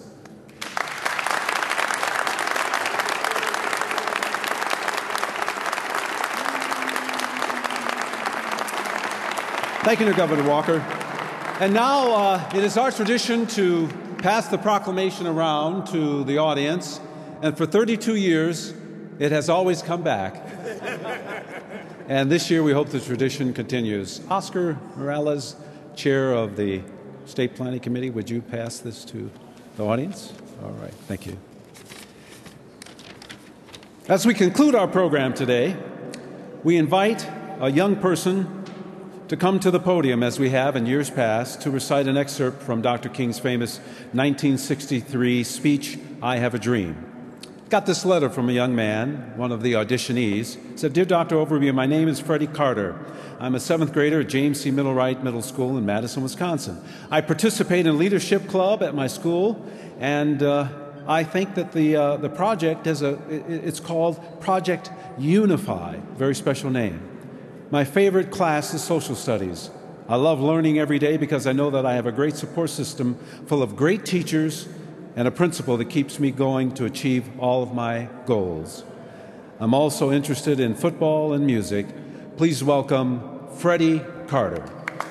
Speaker 3: Thank you, Governor Walker. And now it is our tradition to pass the proclamation around to the audience. And for 32 years, it has always come back. And this year, we hope the tradition continues. Oscar Morales, Chair of the State Planning Committee, would you pass this to the audience? All right, thank you. As we conclude our program today, we invite a young person to come to the podium, as we have in years past, to recite an excerpt from Dr. King's famous 1963 speech, I Have a Dream. Got this letter from a young man, one of the auditionees. It said, Dear Dr. Overby, my name is Freddie Carter. I'm a 7th grader at James C. Middlewright Middle School in Madison, Wisconsin. I participate in a leadership club at my school, and I think that the project it's called Project Unify, very special name. My favorite class is social studies. I love learning every day because I know that I have a great support system full of great teachers and a principal that keeps me going to achieve all of my goals. I'm also interested in football and music. Please welcome Freddie Carter.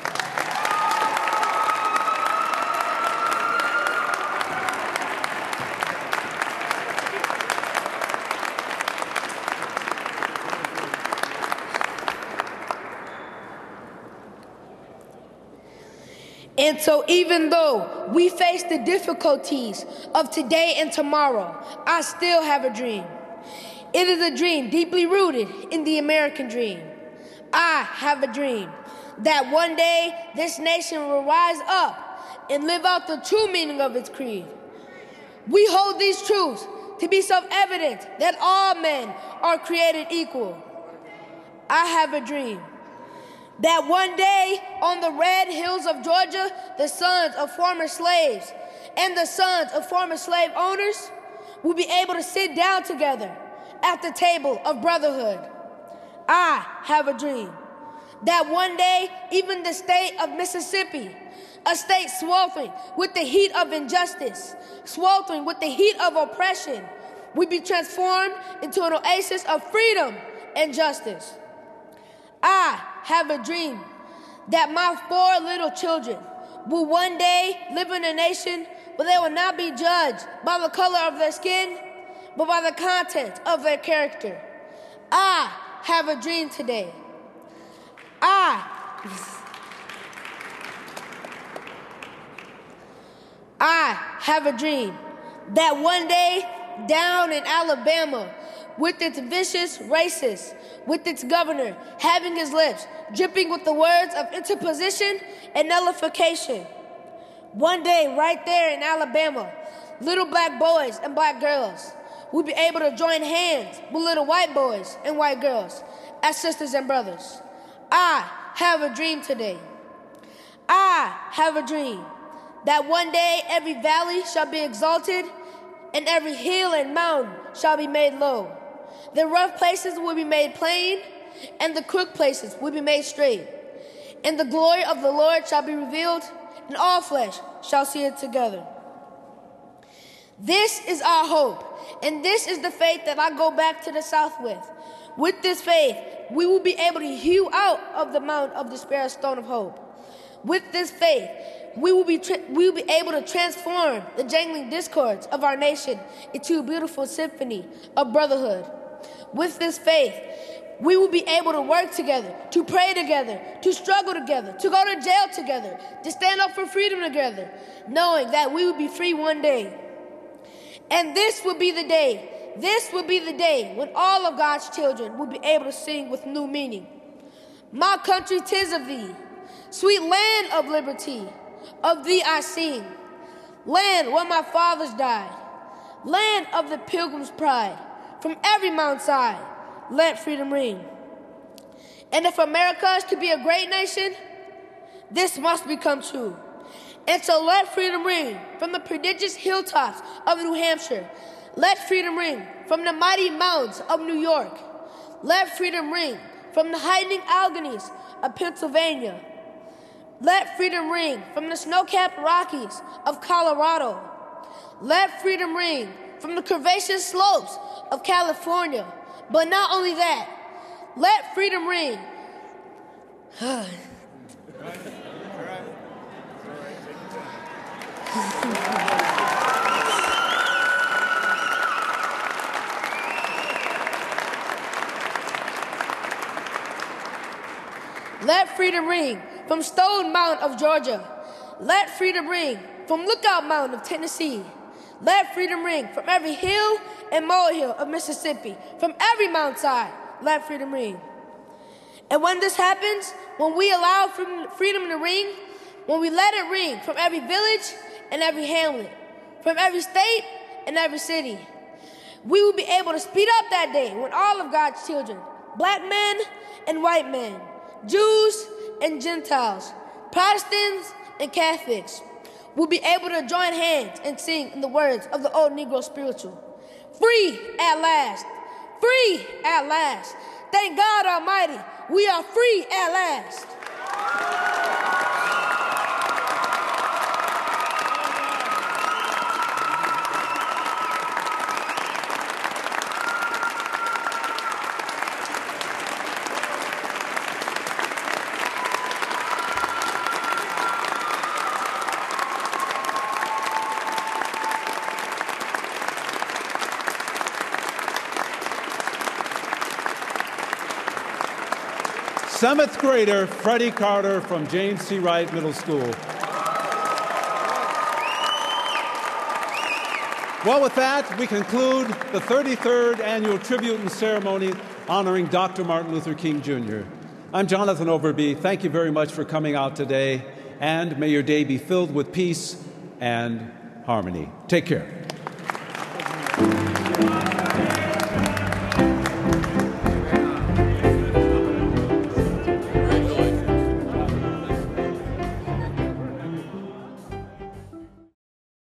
Speaker 13: And so even though we face the difficulties of today and tomorrow, I still have a dream. It is a dream deeply rooted in the American dream. I have a dream that one day this nation will rise up and live out the true meaning of its creed. We hold these truths to be self-evident that all men are created equal. I have a dream that one day on the red hills of Georgia, the sons of former slaves and the sons of former slave owners will be able to sit down together at the table of brotherhood. I have a dream that one day even the state of Mississippi, a state sweltering with the heat of injustice, sweltering with the heat of oppression, will be transformed into an oasis of freedom and justice. I have a dream that my 4 little children will one day live in a nation where they will not be judged by the color of their skin, but by the content of their character. I have a dream today. I have a dream that one day down in Alabama, with its vicious racists, with its governor having his lips dripping with the words of interposition and nullification. One day, right there in Alabama, little black boys and black girls will be able to join hands with little white boys and white girls as sisters and brothers. I have a dream today. I have a dream that one day every valley shall be exalted and every hill and mountain shall be made low. The rough places will be made plain, and the crooked places will be made straight. And the glory of the Lord shall be revealed, and all flesh shall see it together. This is our hope, and this is the faith that I go back to the South with. With this faith, we will be able to hew out of the mount of despair a stone of hope. With this faith, we will be able to transform the jangling discords of our nation into a beautiful symphony of brotherhood. With this faith, we will be able to work together, to pray together, to struggle together, to go to jail together, to stand up for freedom together, knowing that we will be free one day. And this will be the day when all of God's children will be able to sing with new meaning. My country, 'tis of thee. Sweet land of liberty, of thee I sing. Land where my fathers died, land of the pilgrim's pride. From every mountainside, let freedom ring. And if America is to be a great nation, this must become true. And so let freedom ring from the prodigious hilltops of New Hampshire. Let freedom ring from the mighty mountains of New York. Let freedom ring from the heightening Alleghanies of Pennsylvania. Let freedom ring from the snow-capped Rockies of Colorado. Let freedom ring from the curvaceous slopes of California. But not only that, let freedom ring. Let freedom ring from Stone Mountain of Georgia. Let freedom ring from Lookout Mountain of Tennessee. Let freedom ring from every hill and molehill of Mississippi. From every mountainside, let freedom ring. And when this happens, when we allow freedom to ring, when we let it ring from every village and every hamlet, from every state and every city, we will be able to speed up that day when all of God's children, black men and white men, Jews and Gentiles, Protestants and Catholics, will be able to join hands and sing in the words of the old Negro spiritual. Free at last, free at last. Thank God Almighty, we are free at last.
Speaker 3: Seventh grader Freddie Carter from James C. Wright Middle School. Well, with that, we conclude the 33rd Annual Tribute and Ceremony honoring Dr. Martin Luther King, Jr. I'm Jonathan Overby. Thank you very much for coming out today, and may your day be filled with peace and harmony. Take care.